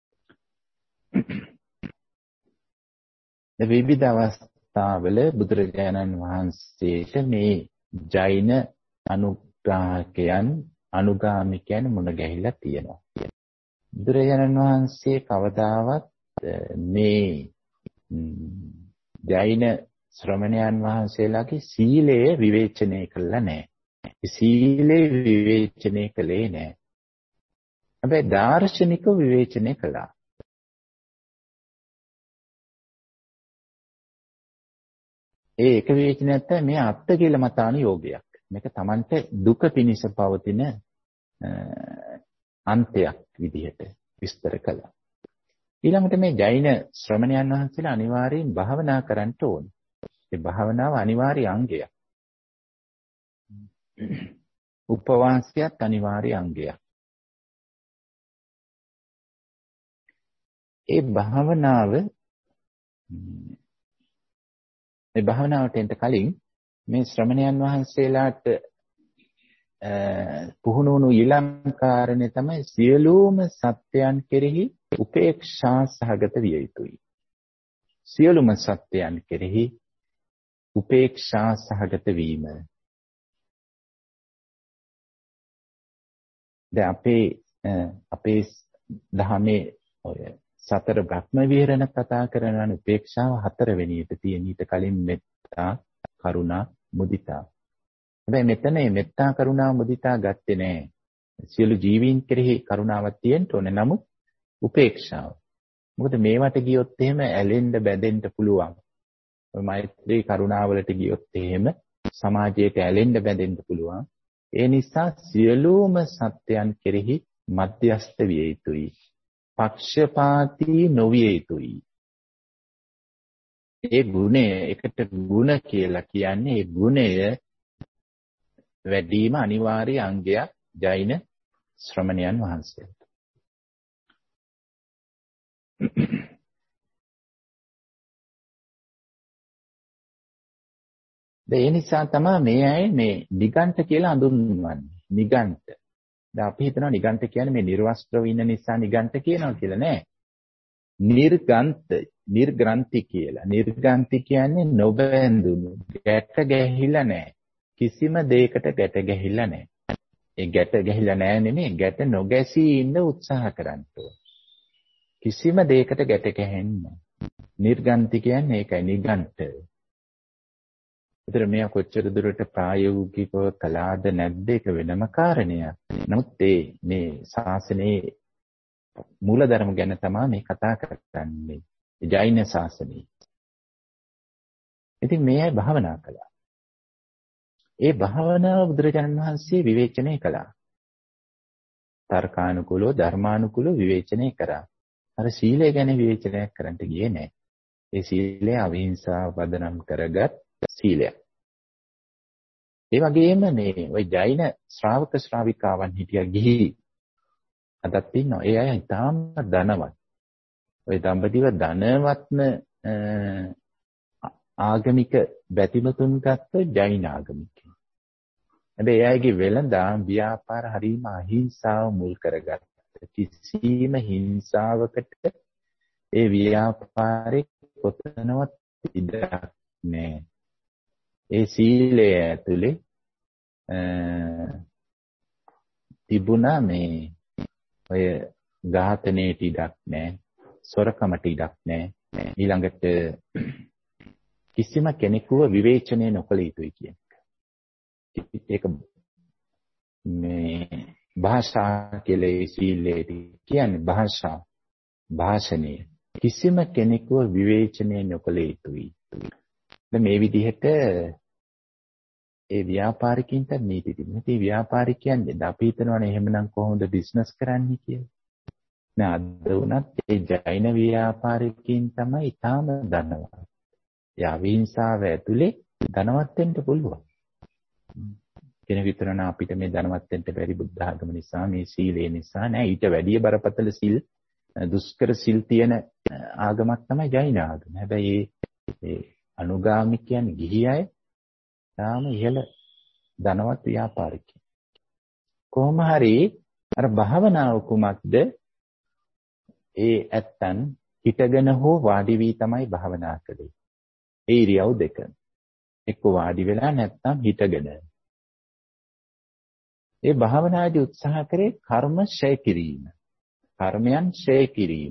S1: වුණා. විවිධ අවස්ථාවල බුදුරජාණන් වහන්සේට මේ ජෛන අනුග්‍රාහකයන් අනුගාමිකයන් මුණ ගැහිලා තියෙනවා. බුදුරජාණන් වහන්සේ කවදාවත් මේ ජෛන ශ්‍රමණයන් වහන්සේලාගේ සීලය විවේචනය කළා නැහැ. සීලය විවේචනය කළේ නැහැ. හැබැයි දාර්ශනිකව විවේචනය කළා. ඒ එක විවේචනයක් තමයි මේ අත්ත කියලා මතාන යෝගයක්. මේක Tamante දුක පිනිස පවතින අන්තයක් විදිහට විස්තර කළා. ඊළඟට මේ ජෛන ශ්‍රමණයන් වහන්සේලා අනිවාර්යෙන් භාවනා කරන්න ඕනේ. ඒ භාවනාව අනිවාර්ය අංගයක්. උපවාසයත් අනිවාර්ය අංගයක්. ඒ භාවනාව මේ භාවනාවට එන්න කලින් මේ ශ්‍රමණයන් වහන්සේලාට පුහුණු වුණු ඊළඟ කාරණේ තමයි සියලුම සත්‍යයන් කෙරෙහි උපේක්ෂා සහගත විය යුතුයි. සියලුම සත්‍යයන් කෙරෙහි උපේක්ෂා සහගත වීම. දැන් අපේ අපේ දහමේ ඔය සතර බ්‍රහ්ම විහරණ කතා කරන උපේක්ෂාව හතරවෙනි එක තියෙන. ඊට කලින් මෙත්තා, කරුණා, මුදිතා. හැබැයි මෙතන මේ මෙත්තා, කරුණා, මුදිතා ගත්තේ නෑ. සියලු ජීවීන් කෙරෙහි කරුණාවක් තියෙන්න ඕනේ. නමුත් උපේක්ෂාව. මොකද මේවට ගියොත් එහෙම ඇලෙන්න බැඳෙන්න පුළුවන්. ඔය මෛත්‍රී කරුණාවලට ගියොත් එහෙම සමාජයට ඇලෙන්න බැඳෙන්න පුළුවන්. ඒ නිසා සියලුම සත්‍යයන් කෙරෙහි මධ්‍යස්ථ විය යුතුයි. පක්ෂපාතී නොවිය යුතුයි. ඒ ගුණය, එකට ගුණ කියලා කියන්නේ ඒ ගුණය වැඩිම අනිවාර්ය අංගයක් ජෛන ශ්‍රමණයන් වහන්සේට. ඒ නිසා තමයි මේ අය මේ නිගණ්ඨ කියලා හඳුන්වන්නේ. නිගණ්ඨ. දැන් අපි හිතනවා නිගණ්ඨ කියන්නේ මේ නිර්වස්ත්‍රව ඉන්න නිසා නිගණ්ඨ කියනවා කියලා නෑ. නිර්ගන්ත, නිර්ග්‍රන්ථි කියලා. නිර්ගන්ථි කියන්නේ නොබැඳුණු, ගැට ගැහිලා නෑ. කිසිම දෙයකට ගැට ගැහිලා නෑ. ඒ ගැට ගැහිලා නෑ නෙමෙයි, ගැට නොගැසී ඉන්න උත්සාහ කරන්න ඕන. කිසිම දෙයකට ගැට ගැහෙන්නේ නෑ. නිර්ගන්ථි කියන්නේ ඒකයි නිගණ්ඨ. ඒතර මෙයා කොච්චර දුරට ප්‍රායෝගිකව කළාද නැද්ද ඒක වෙනම කාරණයක්. නමුත් ඒ මේ ශාසනයේ මූලධර්ම ගැන තමයි මේ කතා කරන්නේ. ජෛන ශාසනය. ඉතින් මේ අය භාවනා කළා. ඒ භාවනාව බුදුරජාණන් වහන්සේ විවේචනය කළා. තර්කානුකූලව ධර්මානුකූලව විවේචනය කරා. අර සීලය ගැන විවේචනයක් කරන්න ගියේ නැහැ. ඒ සීලය අවිහිංසාව පදනම් කරගත් සීලයක්. ඒ වගේම මේ ওই ජෛන ශ්‍රාවක ශ්‍රාවිකාවන් හිටියා ගිහි අදත් ඉන්නවා. ඒ අය ඉතාම ධනවත්. ওই දඹදිව ධනවත්ම ආගමික බැතිමතුන් ගත්ත ජෛන ආගමිකයෝ. හැබැයි ඒ අයගේ වෙළඳාම් ව්‍යාපාර හරීම අහිංසාව මුල් කරගත්ත. කිසිම හිංසාවකට ඒ ව්‍යාපාරේ කොතනවත් ඉඩක් නැහැ. ඒ සීලය ඇතුලේ තිබුණා මේ ඔය ඝාතනයට ඉඩක් නැහැ, සොරකමට ඉඩක් නැහැ. ඊළඟට කිසිම කෙනෙකුව විවේචනය නොකළ යුතුයි කියන එක. ඒක මේ භාෂා කියලා ඒ සීලයට කියන්නේ භාෂා, භාෂණය. කිසිම කෙනෙකුව විවේචනය නොකළ යුතුයි. මේ විදිහට ඒ ව්‍යාපාරිකින්ට නීති තිබුණා. ඒ ව්‍යාපාරිකයන්ද අපි හිතනවානේ එහෙමනම් කොහොමද බිස්නස් කරන්නේ කියලා. නෑ අද වුණත් ඒ ජෛන ව්‍යාපාරිකින් තමයි ඊටාම ධනවත්. ඒ අවිහිංසාව ඇතුලේ ධනවත් වෙන්න පුළුවන්. කෙනෙක් විතරන අපිට මේ ධනවත් වෙන්න බැරි බුද්ධ ආගම නිසා, මේ සීලය නිසා නෑ. ඊට වැඩිය බරපතල සිල්, දුෂ්කර සිල් තියෙන ආගමක් තමයි ජෛන ආගම. හැබැයි ඒ අනුගාමිකයන් ගිහි අය තාම ඉහළ ධනවත් ව්‍යාපාරිකයෝ. කොහොම හරි අර භාවනාව කුමක්ද? ඒ ඇත්තන් හිටගෙන හෝ වාඩි වී තමයි භාවනා කළේ. ඒ ඉරියව් දෙක. එක්ක වාඩි වෙලා නැත්නම් හිටගෙන. ඒ භාවනාදී උත්සාහ කරේ කර්ම ඡය කිරීම. කර්මයන් ඡය කිරීම.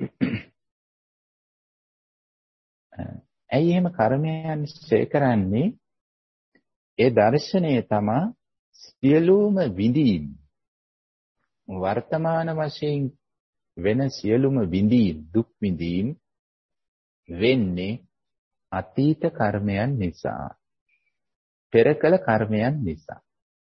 S1: ඇයි එහෙම කර්මයන් ඡය කරන්නේ? ඒ දර්ශනය තමයි සියලුම විඳීම් වර්තමාන වශයෙන් වෙන සියලුම විඳීම් දුක් විඳීම් වෙන්නේ අතීත කර්මයන් නිසා, පෙර කළ කර්මයන් නිසා.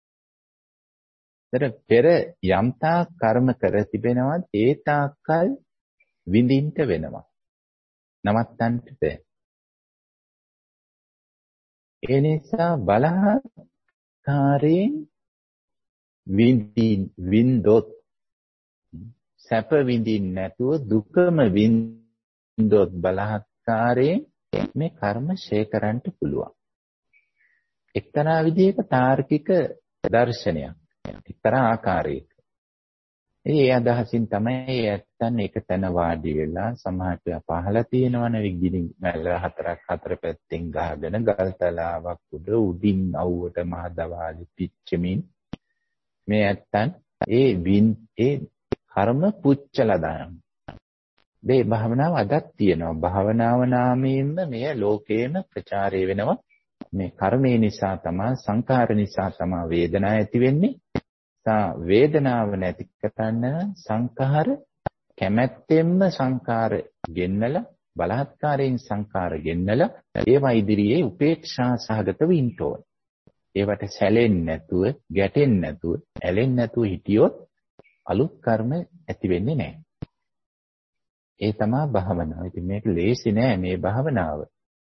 S1: ඒතර පෙර යම්තා කර්ම කර තිබෙනවත් ඒ තාක්කල් විඳින්න වෙනවා. නවත්තන්න බෑ. ඒ නිසා බලහ බලහත්කාරයෙන් විඳින් විඳොත් සැප විඳින්න නැතුව දුකම විඳොත් බලහත්කාරයෙන් මේ කර්ම ෂේ කරන්න පුළුවන්. එක්තරා විදිහක තාර්කික දර්ශනයක්. එක්තරා ආකාරයක. ඒ අදහසින් තමයි ඇත්තන් එක තැන වාඩි වෙලා සමහරට පහලා තියෙනවනේ විගිනි මැල හතරක් හතර පැත්තෙන් ගහගෙන ගල් තලාවක් උඩ උඩින් අවුවට මහ දවාලි පිච්චෙමින් මේ ඇත්තන් ඒ වින් ඒ කර්ම පුච්චලා දාන. මේ භාවනාව අදත් තියෙනවා. භාවනාව නාමයෙන්ම මෙය ලෝකේම ප්‍රචාරය වෙනවා. මේ කර්මේ නිසා තමයි සංඛාර නිසා තමයි වේදනාව ඇති වෙන්නේ. සා වේදනාව නැති කරන්න සංඛාර කැමැත්තෙන්ම සංඛාර ගෙන්නලා බලහත්කාරයෙන් සංඛාර ගෙන්නලා ඒවා ඉදිරියේ උපේක්ෂා සහගතව ඉන්න ඕන. ඒවට සැලෙන්නේ නැතුව, ගැටෙන්නේ නැතුව, ඇලෙන්නේ නැතුව හිටියොත් අලුත් කර්ම ඇති වෙන්නේ නැහැ. ඒ තමයි භාවනාව. ඉතින් මේක ලේසි නෑ මේ භාවනාව.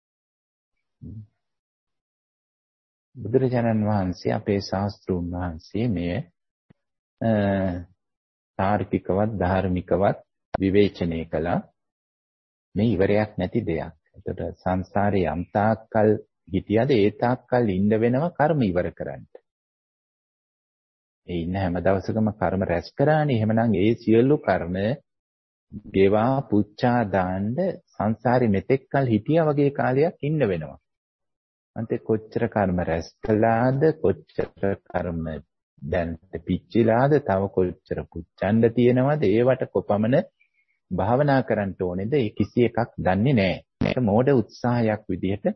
S1: බුදුරජාණන් වහන්සේ අපේ ශාස්ත්‍රූන් වහන්සේ මේ තාර්කිකවත් ධාර්මිකවත් විවේචනය කළා. මේ ඉවරයක් නැති දෙයක්. ඒකට සංසාරේ යම් තාක්කල් හිටියද ඒ තාක්කල් ඉන්න වෙනවා කර්ම ඉවර කරන්න. ඒ ඉන්න හැම දවසකම කර්ම රැස් කරානේ. එහෙමනම් ඒ සියලු කර්ම ගෙවා පුච්චා දාන්න සංසාරේ මෙතෙක්කල් හිටියා වගේ කාලයක් ඉන්න වෙනවා. අන්තේ කොච්චර කර්ම රැස් කළාද, කොච්චර කර්ම දැන් පිච්චිලාද, තව කොච්චර පුච්චන්න තියෙනවද, ඒවට කොපමණ භාවනා කරන්න ඕනේද, ඒ කිසි එකක් දන්නේ නැහැ. මේක මෝඩ උත්සාහයක් විදිහට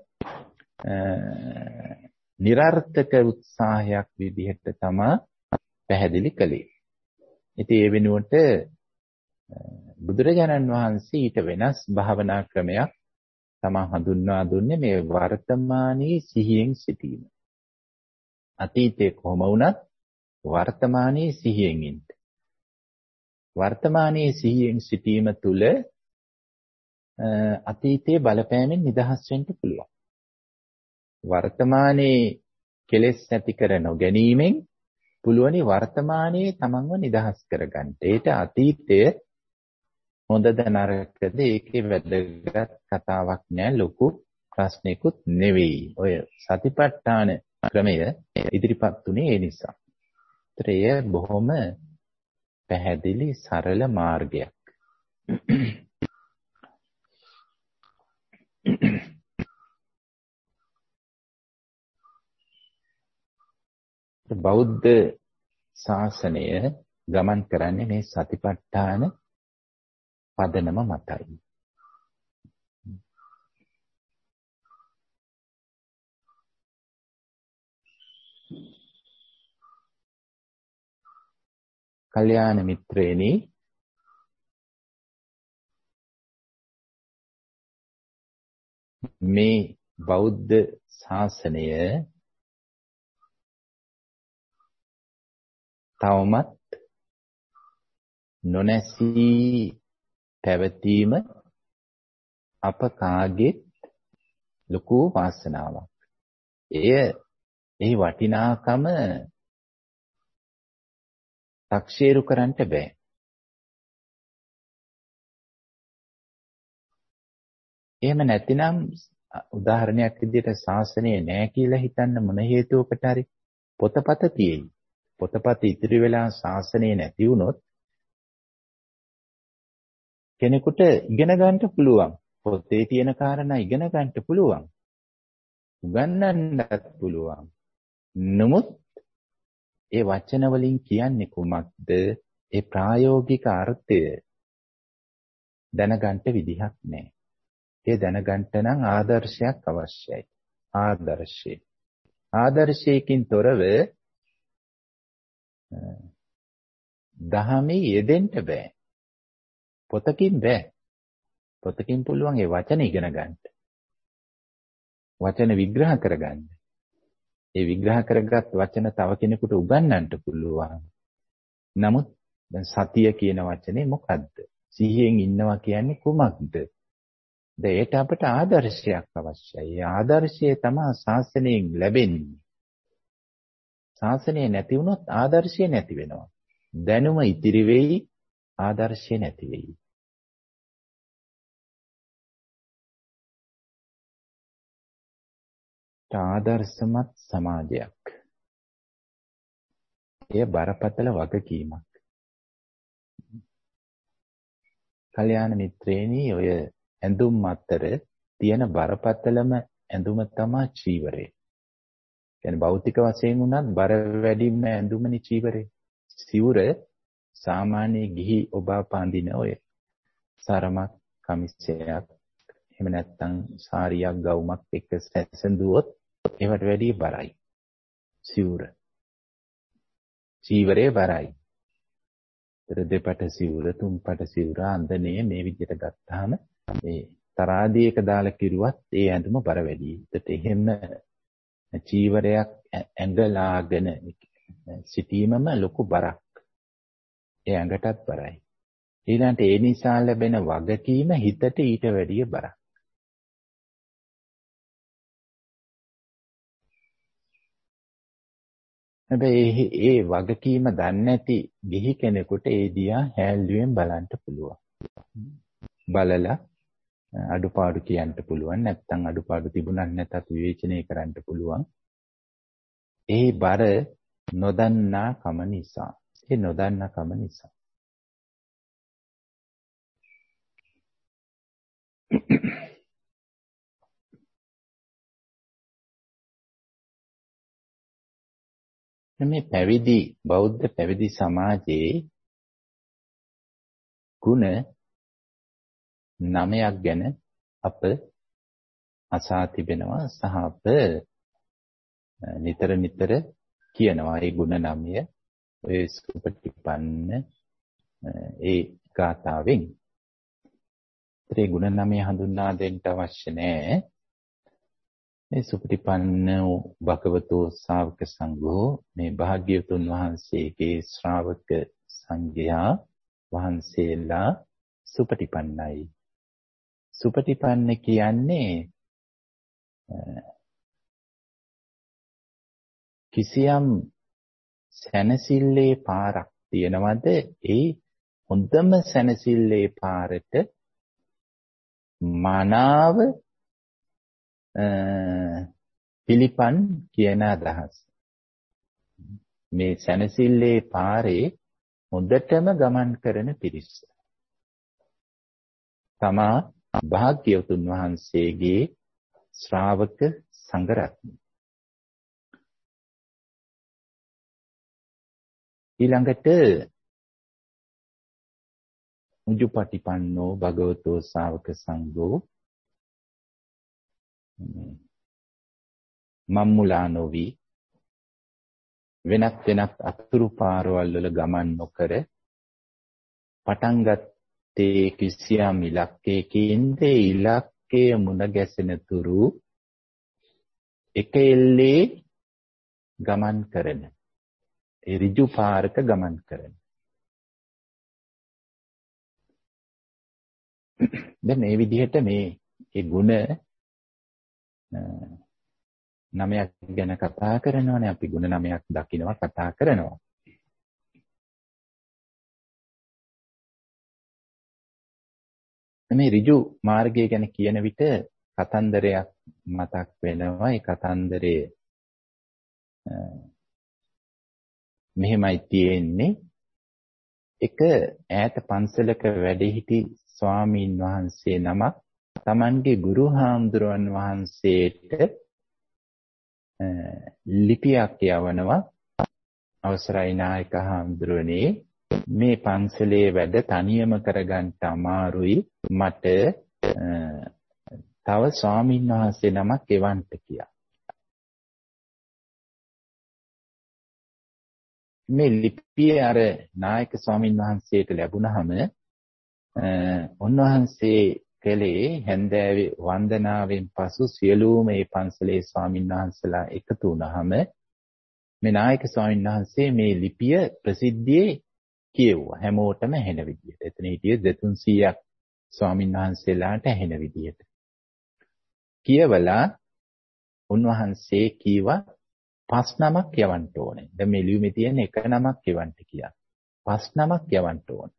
S1: නිර්ර්ථක උත්සාහයක් විදිහට තමයි පැහැදිලි කළේ. ඉතින් ඒ වෙනුවට බුදුරජාණන් වහන්සේ ඊට වෙනස් භාවනා ක්‍රමයක් තමා හඳුන්වා දුන්නේ මේ වර්තමානයේ සිහියෙන් සිටීම. අතීතේ කොහොම වුණත් වර්තමානයේ සිහියෙන් ඉන්න. වර්තමානයේ සිහියෙන් සිටීම තුළ අතීතයේ බලපෑමෙන් නිදහස් වෙන්න පුළුවන්. වර්තමානයේ කෙලෙස් ඇති කර නොගැනීමෙන් පුළුවනි වර්තමානයේ තමන්ව නිදහස් කරගන්න. ඒට අතීතය හොඳද නරකද ඒකේ වැදගත් කතාවක් නෑ, ලොකු ප්‍රශ්නයකුත් නෙවෙයි. ඔය සතිපට්ඨාන ක්‍රමය ඉදිරිපත් උනේ ඒ නිසා. ඒතර එය බොහොම පැහැදිලි සරල මාර්ගයක්. බෞද්ධ ශාසනය ගමන් කරන්නේ මේ සතිපට්ඨාන පදනම මතයි. කල්යාණ මිත්‍රේනි, මේ බෞද්ධ ශාසනය තවමත් නොනැසී පැවතීම අප කාගේත් ලොකු වාසනාවක්. එය ඒ වටිනාකම තක්සේරු කරන්න බෑ. එහෙම නැතිනම් උදාහරණයක් විදිහට ශාසනය නෑ කියලා හිතන්න මොන හේතුවකට හරි පොතපත තියෙයි. පොතපත ඉතිරි වෙලා ශාසනය නැති වුණොත් කෙනෙකුට ඉගෙන ගන්න පුළුවන්. පොතේ තියෙන කාරණා ඉගෙන ගන්න පුළුවන්. උගන්වන්නත් පුළුවන්. නමුත් ඒ වචන වලින් කියන්නේ කුමක්ද? ඒ ප්‍රායෝගික අර්ථය දැනගන්න විදිහක් නැහැ. ඒ දැනගන්න නම් ආදර්ශයක් අවශ්‍යයි. ආදර්ශය. ආදර්ශයකින් තොරව දහමේ යෙදෙන්න බෑ. පොතකින් බෑ. පොතකින් පුළුවන් ඒ වචන ඉගෙන ගන්න. වචන විග්‍රහ කරගන්න. ඒ විග්‍රහ කරගත් වචන තව කෙනෙකුට උගන්වන්න පුළුවන්. නමුත් දැන් සතිය කියන වචනේ මොකද්ද? සිහියෙන් ඉන්නවා කියන්නේ කුමක්ද? ඒට අපට ආදර්ශයක් අවශ්‍යයි. ඒ ආදර්ශය තමයි ශාසනයෙන් ලැබෙන්නේ. ශාසනය නැති වුණොත් ආදර්ශය නැති වෙනවා. දැනුම ඉතිරි වෙයි, ආදර්ශය නැති වෙයි. ආදර්ශමත් සමාජයක්. එය බරපතල වගකීමක්. කල්‍යාණ මිත්‍රේනි, ඔය ඇඳුම් අතර තියෙන බරපතලම ඇඳුම තමයි චීවරය. කියන්නේ භෞතික වශයෙන් උනත් බර වැඩිම ඇඳුමනේ චීවරය. සිවුර සාමාන්‍ය ගිහි ඔබ පාඳින ඔය සරමක්, කමිසයක්, එහෙම නැත්නම් සාරියක්, ගවුමක් එක්ක සැසඳුවොත් ඒවට වැඩිය බරයි. සිවුර. චීවරේ බරයි. දෙපට සිවුර, තුන්පට සිවුර, අන්දනේ මේ විදිහට ගත්තාම මේ තරාදියක දාලා කිරුවත් ඒ ඇඳුම බර වැඩි. ඒත් එහෙම චීවරයක් ඇඟලාගෙන සිටීමම ලොකු බරක්. ඒ ඇඟටත් බරයි. ඊළඟට ඒ නිසා ලැබෙන වගකීම හිතට ඊට වැඩිය බරක්. හැබැයි ඒ වගකීම දන්නේ නැති ගිහි කෙනෙකුට ඒ දිහා හැල්ලුවෙන් බලන්න පුළුවන්. බලලා අඩුපාඩු කියන්න පුළුවන්. නැත්නම් අඩුපාඩු තිබුණත් නැතත් විවේචනය කරන්න පුළුවන්. ඒ බර නොදන්නා කම නිසා. ඒ නොදන්නා කම නිසා. මේ පැවිදි බෞද්ධ පැවිදි සමාජයේ ගුණ නමයක් ගැන අප අසා තිබෙනවා සහ අප නිතර නිතර කියනවා. ඒ ගුණ නමය ඔය සුපටිපන්න ඒ ගාථාවෙන්. ඒ ගුණ නමය හඳුන්වා දෙන්න අවශ්‍ය නැහැ. මේ සුපටිපන්න භගවතෝ ශාවක සංඝෝ මේ භාග්‍යවතුන් වහන්සේගේ ශ්‍රාවක සංඝයා වහන්සේලා සුපටිපන්නයි. සුපටිපන්න කියන්නේ කිසියම් සැනසille පාරක් තියනවද? ඒ හොඳම සැනසille පාරට මනාව පිළිපන් කියන අදහස. මේ සැනසille පාරේ හොඳටම ගමන් කරන පිරිස තමා භාග්‍යවතුන් වහන්සේගේ ශ්‍රාවක සංඝ රත්නය. ඊළඟට උජුපටිපන්නෝ භගවතෝ ශාවක සංඝෝ මම්මුලා නොවි වෙනත් වෙනත් අතුරු පාරවල් වල ගමන් නොකර පටන් ගත්තේ කිසියම් ඉලක්කයකින්ද ඉලක්කය මුණ ගැසෙන තුරු එක එල්ලේ ගමන් කරන ඒ ඍජු පාරක ගමන් කරන. දැන් මේ විදිහට මේ ඒ ගුණ නමයක් ගැන කතා කරනවානේ. අපි ගුණ නමයක් දකිනවා, කතා කරනවා. මේ ඍජු මාර්ගය ගැන කියන විට කතන්දරයක් මතක් වෙනවා. ඒ කතන්දරේ මෙහෙමයි තියෙන්නේ. එක ඈත පන්සලක වැඩ සිටි ස්වාමීන් වහන්සේ නමක් තමන්ගේ ගුරු හාමුදුරුවන් වහන්සේට ලිපියක් යවනවා. අවසරයි නායක හාමුදුරුවනේ, මේ පන්සලේ වැඩ තනියම කරගන්න අමාරුයි. මට තව ස්වාමීන් වහන්සේ නමක් එවන්න කියලා. මේ ලිපිය අර නායක ස්වාමීන් වහන්සේට ලැබුණාම උන්වහන්සේ කලේ හැන්දෑවේ වන්දනාවෙන් පසු සියලුම මේ පන්සලේ ස්වාමීන් වහන්සේලා එකතු වුණාම මේ නායක ස්වාමීන් වහන්සේ මේ ලිපිය ප්‍රසිද්ධියේ කියෙව්වා. හැමෝටම ඇහෙන විදිහට. එතන හිටියේ දෙතුන්සීයක් ස්වාමීන් වහන්සේලාට ඇහෙන විදිහට. කියවලා උන්වහන්සේ කීවා පස් නමක් යවන්න ඕනේ. දැන් මේ ලියුමේ තියෙන එක නමක් යවන්න කියලා. පස් නමක් යවන්න ඕනේ.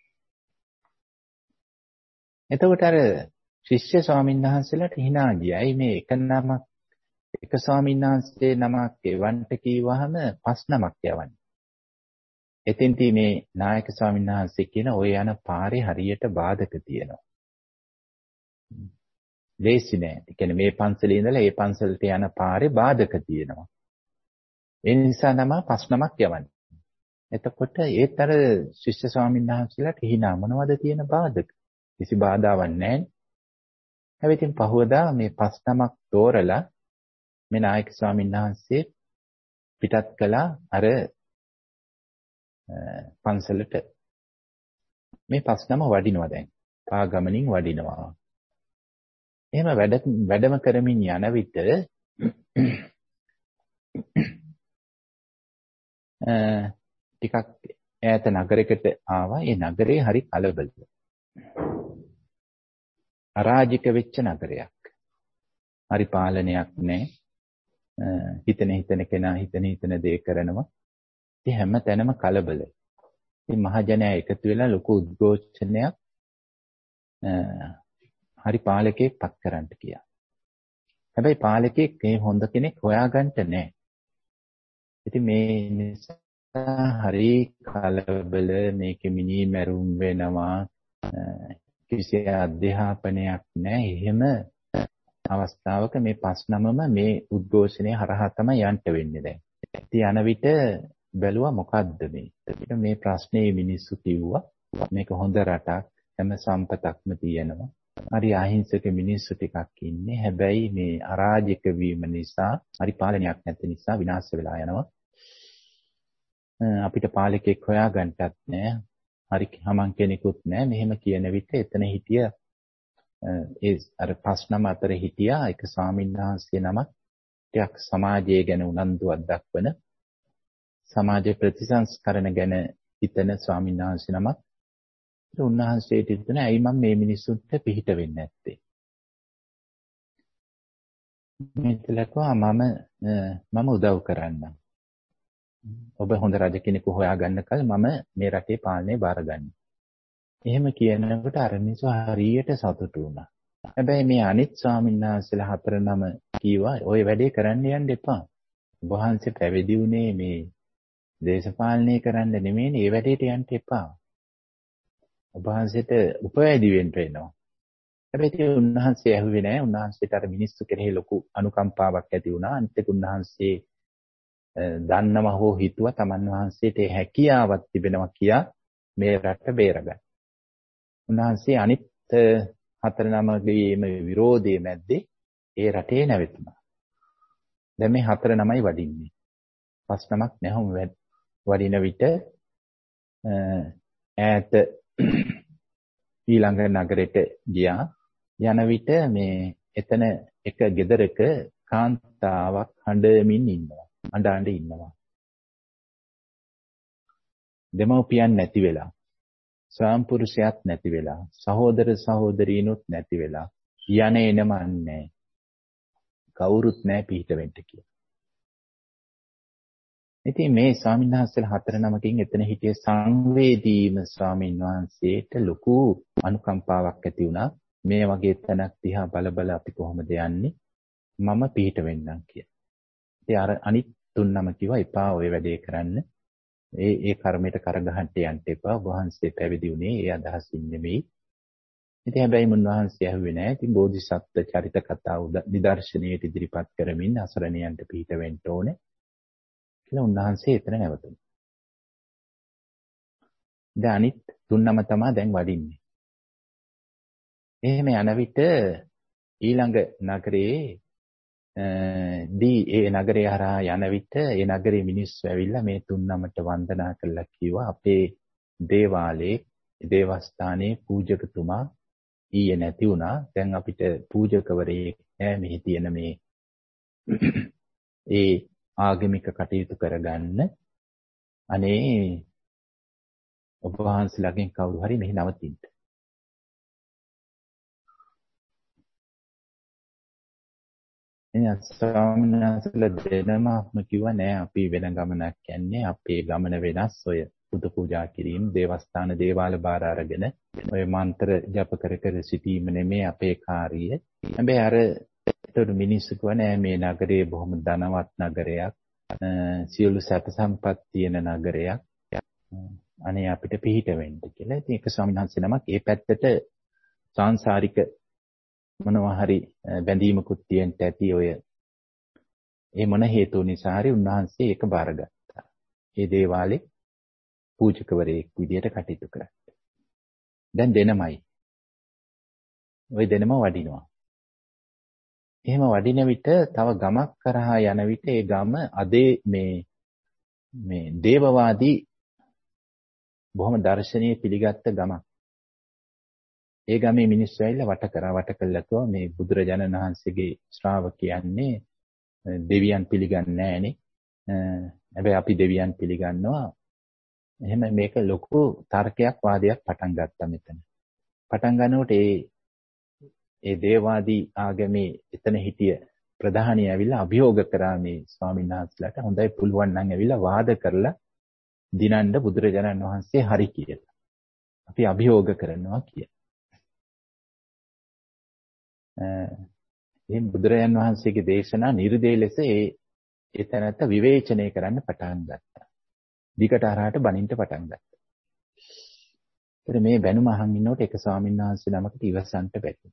S1: එතකොට අර ශිෂ්‍ය ස්වාමීන් වහන්සේලාට hina ගියයි මේ එක නමක් එක ස්වාමීන් වහන්සේ නමක් යවන්න කීවහම පස් නමක් යවන්න. එතෙන්දී මේ නායක ස්වාමීන් වහන්සේ කියන ඔය යන පාරේ හරියට බාධක තියෙනවා. ලේසි නෑ. ඒ කියන්නේ මේ පන්සලේ ඉඳලා ඒ පන්සලට යන පාරේ බාධක තියෙනවා. ඒ නිසා තමයි පස් නමක් යවන්නේ. එතකොට ඒත් අර ශිෂ්‍ය ස්වාමීන් වහන්සේලාට hina මොනවද තියෙන බාධක? කිසි බාධාවක් නැහැ. හැබැයි ඉතින් පහවදා මේ පස් නමක් තෝරලා මේ නායක ස්වාමීන් වහන්සේ පිටත් කළා අර පන්සලට. මේ පස් නම වඩිනවා දැන්. පාගමනින් වඩිනවා. එහෙම වැඩ වැඩම කරමින් යන විට ටිකක් ඈත නගරයකට ආවා. ඒ නගරේ හරි කලබල. අරාජික වෙච්ච නගරයක්. හරි පාලනයක් නැහැ. හිතන හිතන කෙනා හිතන හිතන දේ කරනවා. ඉතින් හැම තැනම කලබල. ඉතින් මහජනයා එකතු වෙලා ලොකු උද්ඝෝෂණයක් හරි පාලකයෙක් පත් කරන්න කියා. හැබැයි පාලකයෙක් මේ හොඳ කෙනෙක් හොයාගන්න නැහැ. ඉතින් මේ නිසා හරි කලබල මේකෙ මිනී මැරුම් වෙනවා. කිසි අධ්‍යාපනයක් නැහැ. එහෙම අවස්ථාවක මේ පස් නමම මේ උද්ඝෝෂණය හරහා තමයි යන්න වෙන්නේ දැන්. ඉතින් යන විට බැලුවා මොකද්ද මේ? මේ ප්‍රශ්නේ මිනිස්සු කිව්වා මේක හොඳ රටක්, හැම සම්පතක්ම තියෙනවා. හරි අහිංසක මිනිස්සු ටිකක් ඉන්නේ. හැබැයි මේ අරාජික වීම නිසා, හරි පාලනයක් නැති නිසා විනාශ වෙලා යනවා. අපිට පාලකෙක් හොයාගන්නත් නැහැ. හරි හමන් කෙනෙකුත් නැහැ. මෙහෙම කියන විට එතන හිටිය ඒ අර පස් නම අතර හිටියා එක ස්වාමීන් වහන්සේ නමක් ටිකක් සමාජය ගැන උනන්දුවක් දක්වන සමාජ ප්‍රතිසංස්කරණ ගැන හිතන ස්වාමීන් වහන්සේ නමක්. ඒ උන්වහන්සේට හිතුණා ඇයි මම මේ මිනිස්සුන්ට පිහිට වෙන්නේ නැත්තේ? මේකලකවා මම මම උදව් කරන්නම්. ඔබ හොඳ රජ කෙනෙකු හොයාගන්න කල මම මේ රටේ පාලනය බාරගන්නම්. එහෙම කියනකොට අර මිනිස්සු හරියට සතුටු වුණා. හැබැයි මේ අනිත් ස්වාමීන් වහන්සේලා හතර නම කීවා ඔය වැඩේ කරන්න යන්න එපා. ඔබ වහන්සේ පැවිදි වුණේ මේ දේශපාලනය කරන්න නෙමෙයිනේ. ඒ වැඩේට යන්න එපා. ඔබ වහන්සේට උපවැදි වෙන්න වෙනවා. හැබැයි ඒ උන්වහන්සේ ඇහුවේ නැහැ. උන්වහන්සේට අර මිනිස්සු කෙරෙහි ලොකු අනුකම්පාවක් ඇති වුණා. අනිත් එක උන්වහන්සේ දන්නව හෝ හිතුවා තමන් වහන්සේට හැකියාවක් තිබෙනවා කියා මේ රට බේරගන්න. උන්වහන්සේ අනිත් හතර නමගේම විරෝධයේ මැද්දේ ඒ රටේ නැවතුණා. දැන් මේ හතර නමයි වඩින්නේ. පස් නමක් නැහම වඩින විට ඈත ඊළඟ නගරෙට ගියා. යන විට මේ එතන එක ගෙදරක කාන්තාවක් හඬමින් ඉන්නවා. අඬ අඬ ඉන්නවා. දෙමව්පියන් නැති වෙලා, ස්වාම්පුරුෂයාත් නැති වෙලා, සහෝදර සහෝදරීනුත් නැති වෙලා, යන එනම නැහැ. කවුරුත් නැහැ පිට වෙන්න කියලා. ඉතින් මේ ස්වාමීන් වහන්සේලා හතර නමකින් එතන හිටිය සංවේදීම ස්වාමීන් වහන්සේට ලොකු අනුකම්පාවක් ඇති වුණා. මේ වගේ තැනක් දිහා බල බල අපි කොහොමද යන්නේ? මම පිට වෙන්නම් කියලා. ඉතින් අර අනිත් තුන් නම කිව්වා එපා ඔය වැඩේ කරන්න. ඒ ඒ කර්මයට කරගහන්න යන්න එපා. වහන්සේ පැවිදි වුණේ ඒ අදහසින් නෙමෙයි. ඉතින් හැබැයි මුන්වහන්සේ ඇහුවේ නැහැ. ඉතින් බෝධිසත්ව චරිත කතා නිදර්ශනයට ඉදිරිපත් කරමින් අසරණයන්ට පිට වෙන්න ඕනේ. කියලා උන්වහන්සේ එතන නැවතුණා. දැන් අනිත් තුන් නම තමයි දැන් වඩින්නේ. එහෙම යන විට ඊළඟ නගරේ දී ඒ නගරය හරහා යන විට ඒ නගරේ මිනිස්සු ඇවිල්ලා මේ තුන් නමට වන්දනා කළා කිව්වා අපේ දේවාලයේ දේවස්ථානයේ පූජකතුමා ඊයේ නැති වුණා. දැන් අපිට පූජකවරයෙක් නැහැ. මෙහි තියෙන මේ ඒ ආගමික කටයුතු කරගන්න. අනේ ඔබ වහන්සේලාගෙන් කවුරු හරි මෙහි නවතින්න. ඉතින් ස්වාමීන් වහන්සේලා දෙනමම කිව්වා නෑ අපි වෙන ගමනක් යන්නේ අපේ ගමන වෙනස් ඔය පුද පූජා කිරීම දේවස්ථාන දේවාල බාර අරගෙන ඔය මන්ත්‍ර ජප කර කර සිටීම නෙමේ අපේ කාර්යය. හැබැයි අර ඒතර මිනිස්සු කිව්වා නෑ මේ නගරේ බොහොම ධනවත් නගරයක් සියලු සැප සම්පත් තියෙන නගරයක්. අනේ අපිට පිහිට වෙන්න කියලා. ඉතින් ඒක ස්වාමීන් වහන්සේ නමක් ඒ පැත්තට සාංශාරික මොනවා හරි බැඳීමකුත් තියෙන්න ඇති ඔය ඒ මොන හේතු නිසා හරි උන්වහන්සේ ඒක බාරගත්තා. ඒ දේවාලේ පූජකවරයෙක් විදියට කටයුතු කරා. දැන් දෙනමයි. ওই දෙනම වඩිනවා. එහෙම වඩින විට තව ගමක් කරහා යන විට ඒ ගම අදේ මේ මේ දේවවාදී බොහොම දර්ශනීය පිළිගත්ත ගමක්. ඒ ගමේ මිනිස්සු ඇවිල්ලා වට කරා වට කළා කිව්වා මේ බුදුරජාණන් වහන්සේගේ ශ්‍රාවකයන්නේ දෙවියන් පිළිගන්නේ නැහනේ. හැබැයි අපි දෙවියන් පිළිගන්නවා. එහෙම මේක ලොකු තර්කයක් වාදයක් පටන් ගත්තා මෙතන. පටන් ගන්නකොට ඒ ඒ දේවාදී ආගමේ එතන හිටිය ප්‍රධානිය ඇවිල්ලා අභියෝග කරා මේ ස්වාමීන් වහන්සේලාට හොඳයි පුළුවන් නම් ඇවිල්ලා වාද කරලා දිනන්න බුදුරජාණන් වහන්සේ හරි කියලා. අපි අභියෝග කරනවා කියලා. එහෙන් බුදුරජාන් වහන්සේගේ දේශනා නිර්දේ ලෙස ඒ ඒ තැනත්ත විවේචනය කරන්න පටන් ගත්තා. දිකට අරහට බණින්න පටන් ගත්තා. ඒතර මේ බැනුම අහන් ඉන්නකොට එක ස්වාමීන් වහන්සේ නමකට ඉවසන්ට බැහැ.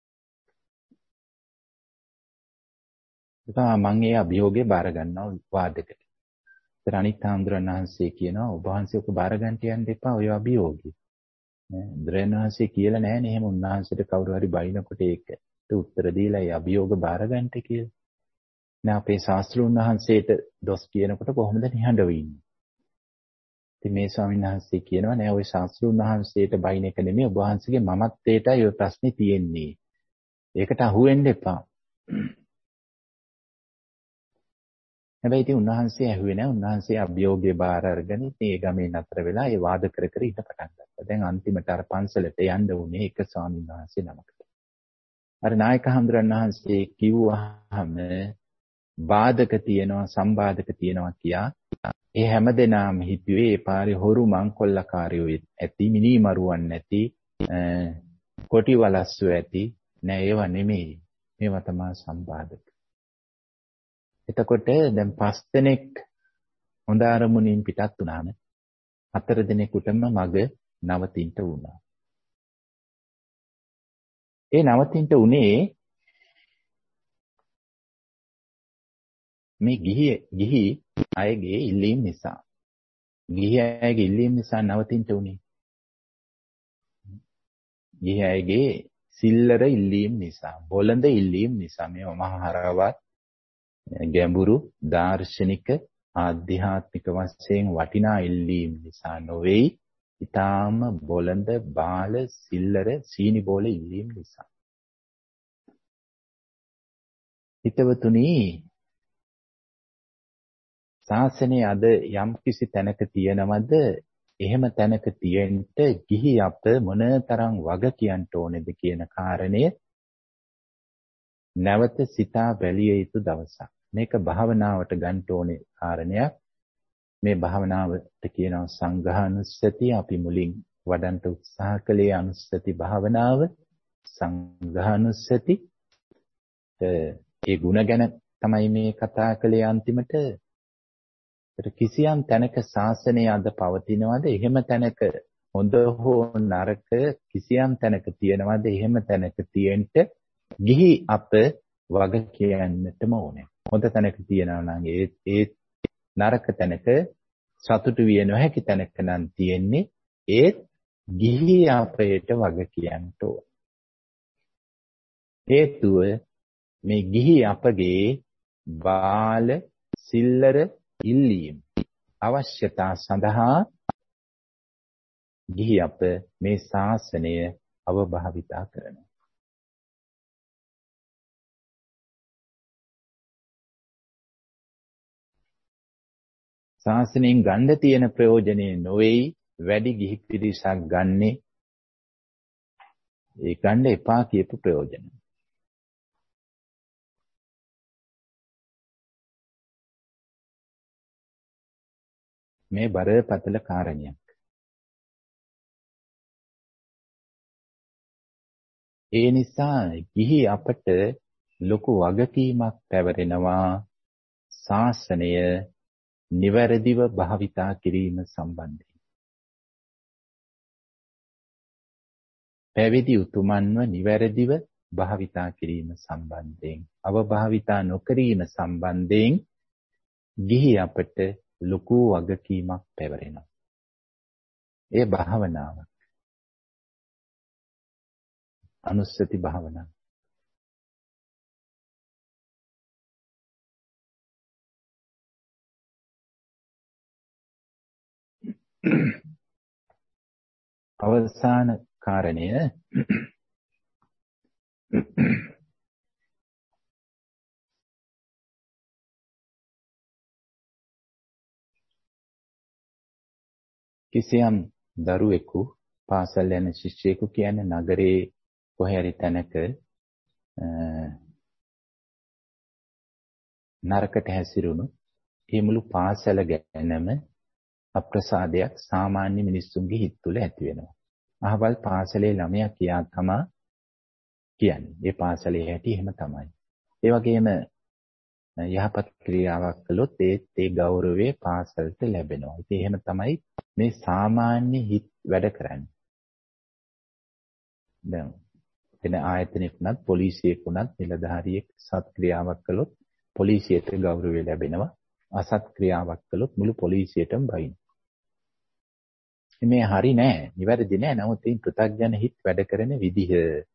S1: ඒක මම ඒ අභියෝගේ බාර ගන්නවා වාදයකට. ඒතර අනිත් ආන්දරන් වහන්සේ කියනවා ඔබ වහන්සේ ඔක බාර ගන්න යන්න එපා ඔය අභියෝගේ. නේ බුදුරජාන් වහන්සේ කියලා නැහැ නේ එහෙම උන්වහන්සේට කවුරු හරි බයිනකොට ඒක උත්තර දීලා ඒ අභියෝග බාර ගන්නට කියලා. නෑ අපේ ශාස්ත්‍රඥ වහන්සේට දොස් කියනකොට කොහොමද නිහඬව ඉන්නේ? ඉතින් මේ ස්වාමීන් වහන්සේ කියනවා නෑ ওই ශාස්ත්‍රඥ වහන්සේට බයින එක නෙමෙයි ඔබ වහන්සේගේ මමත්වයටයි ඔය ප්‍රශ්නේ තියෙන්නේ. ඒකට අහු වෙන්න එපා. හැබැයි ඉතින් උන්වහන්සේ ඇහුවේ නෑ. උන්වහන්සේ අභියෝගේ බාර අරගෙන ඉතින් ඒ ගමේ නතර වෙලා ඒ වාද කර කර ඉන්න පටන් ගත්තා. දැන් අන්තිමට අර පන්සලට යන්න උනේ එක ස්වාමීන් වහන්සේ නමකට. අර නායක හඳුරන් වහන්සේ කිව්වහම බාධක තියෙනවා සම්බාධක තියෙනවා කියා ඒ හැමදෙනාම හිතුවේ ඒ පාරේ හොරු මංකොල්ලකාරයෝ ඇති මිනිමරුවන් නැති කොටි වලස්සු ඇති නෑ ඒවා නෙමෙයි මේවා තමයි සම්බාධක. එතකොට දැන් පස් දෙනෙක් හොඳ අරමුණින් පිටත් වුණාම හතර දෙනෙකුටම මග නවතින්න වුණා. ඒ නවතින්න උනේ මේ ගිහි ගිහි අයගේ ඉල්ලීම් නිසා. ගිහි අයගේ ඉල්ලීම් නිසා නවතින්න උනේ. ගිහි අයගේ සිල්ලර ඉල්ලීම් නිසා, බොළඳ ඉල්ලීම් නිසා මේ මහරවත් ගැඹුරු දාර්ශනික ආධ්‍යාත්මික වශයෙන් වටිනා ඉල්ලීම් නිසා නොවේයි. ඊටාම බොළඳ බාල සිල්ලර සීනි බෝල ඉල්ලීම් නිසා. හිතවතුනි ශාසනයේ අද යම් කිසි තැනක තියෙනවද එහෙම තැනක තියෙන්න ගිහි අප මොනතරම් වග කියන්න ඕනේද කියන කාරණය නැවත සිතා බැලිය යුතු දවසක්. මේක භාවනාවට ගන්න ඕනේ කාරණයක්. මේ භාවනාවට කියනවා සංඝානුස්සතිය. අපි මුලින් වඩන්න උත්සාහ කළේ අනුස්සති භාවනාව. සංඝානුස්සති ඒ ගුණ ගැන තමයි මේ කතා කළේ අන්තිමට. කිසියම් තැනක ශාසනය අද පවතිනවද? එහෙම තැනක හොඳ හෝ නරක කිසියම් තැනක තියෙනවද? එහෙම තැනක තියෙන්න ගිහි අප වග කියන්නටම ඕනේ. හොඳ තැනක තියෙනවා නම් ඒ ඒ නරක තැනක සතුටු විය නොහැකි තැනක නම් තියෙන්නේ ඒත් ගිහි අපයට වග කියන්න ඕන. හේතුව මේ ගිහි අපගේ බාල සිල්ලර ඉල්ලීම් අවශ්‍යතා සඳහා ගිහි අප මේ ශාසනය අවභාවිතා කරනවා. ශාසනයෙන් ගන්න තියෙන ප්‍රයෝජනෙ නොවේයි වැඩි ගිහි පිරිසක් ගන්නෙ ඒ ගන්න එපා කියපු ප්‍රයෝජන. මේ බරපතල කාරණයක්. ඒ නිසා ගිහි අපට ලොකු වගකීමක් පැවරෙනවා ශාසනය නිවැරදිව භාවිතා කිරීම සම්බන්ධයෙන්. පැවිදි උතුමන්ව නිවැරදිව භාවිතා කිරීම සම්බන්ධයෙන්, අවභාවිතා නොකිරීම සම්බන්ධයෙන් ගිහි අපට ලොකු වගකීමක් පැවරෙනවා. ඒ භාවනාව අනුස්සති භාවනාව. අවසාන කාරණය කිසියම් දරුවෙකු පාසල් යන ශිෂ්‍යයෙකු කියන්නේ නගරේ කොහේ හරි තැනක නරකට හැසිරුණු ඒ මුළු පාසල ගැනම අප්‍රසාදයක් සාමාන්‍ය මිනිස්සුන්ගේ හිත තුළ ඇති වෙනවා. අහවල් පාසලේ ළමයා කියා තමා කියන්නේ. ඒ පාසලේ හැටි එහෙම තමයි. ඒ වගේම යහපත් ක්‍රියාවක් කළොත් ඒත් ඒ ගෞරවය පාසලට ලැබෙනවා. ඉතින් එහෙම තමයි මේ සාමාන්‍ය හිත් වැඩ කරන්නේ. දැන් වෙන ආයතනයක උනත් පොලිසියක උනත් නිලධාරියෙක් සත් ක්‍රියාවක් කළොත් පොලිසියට ගෞරවය ලැබෙනවා. අසත් ක්‍රියාවක් කළොත් මුළු පොලිසියටම බයිනවා. මේ හරි නෑ, නිවැරදි නෑ. නමුත් මේ පෘථග්ජන හිත් වැඩ කරන විදිහ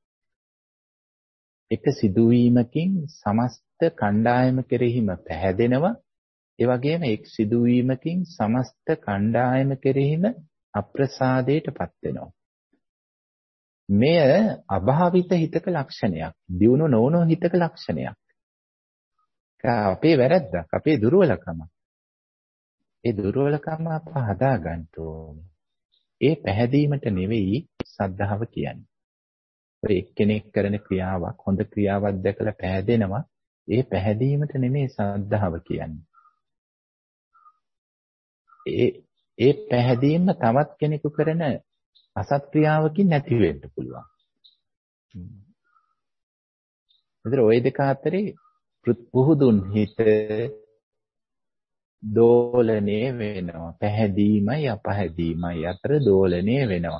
S1: එක සිදුවීමකින් සමස්ත කණ්ඩායම කෙරෙහිම පැහැදෙනවා. ඒ වගේම එක් සිදුවීමකින් සමස්ත කණ්ඩායම කෙරෙහිම අප්‍රසාදයටපත් වෙනවා. මෙය අභාවිත හිතක ලක්ෂණයක්, දියුණු නොවන හිතක ලක්ෂණයක්. අපේ වැරද්දක්, අපේ දුර්වලකම. ඒ දුර්වලකම අප හදා ගන්න ඕනේ. ඒ පැහැදීමට නෙවෙයි සද්ධාව කියන්නේ. ඒ එක්කෙනෙක් කරන ක්‍රියාවක්, හොඳ ක්‍රියාවක් දැකලා පැහැදෙනවා. ඒ පැහැදීමට නෙමෙයි සද්ධාව කියන්නේ. ඒ ඒ පැහැදීම තවත් කෙනෙකු කරන අසත් ක්‍රියාවකින් නැති වෙන්න පුළුවන්. ඒතර ওই දෙක අතරේ පුහුදුන් හිත දෝලණය වෙනවා. පැහැදීමයි අපහැදීමයි අතර දෝලණය වෙනවා.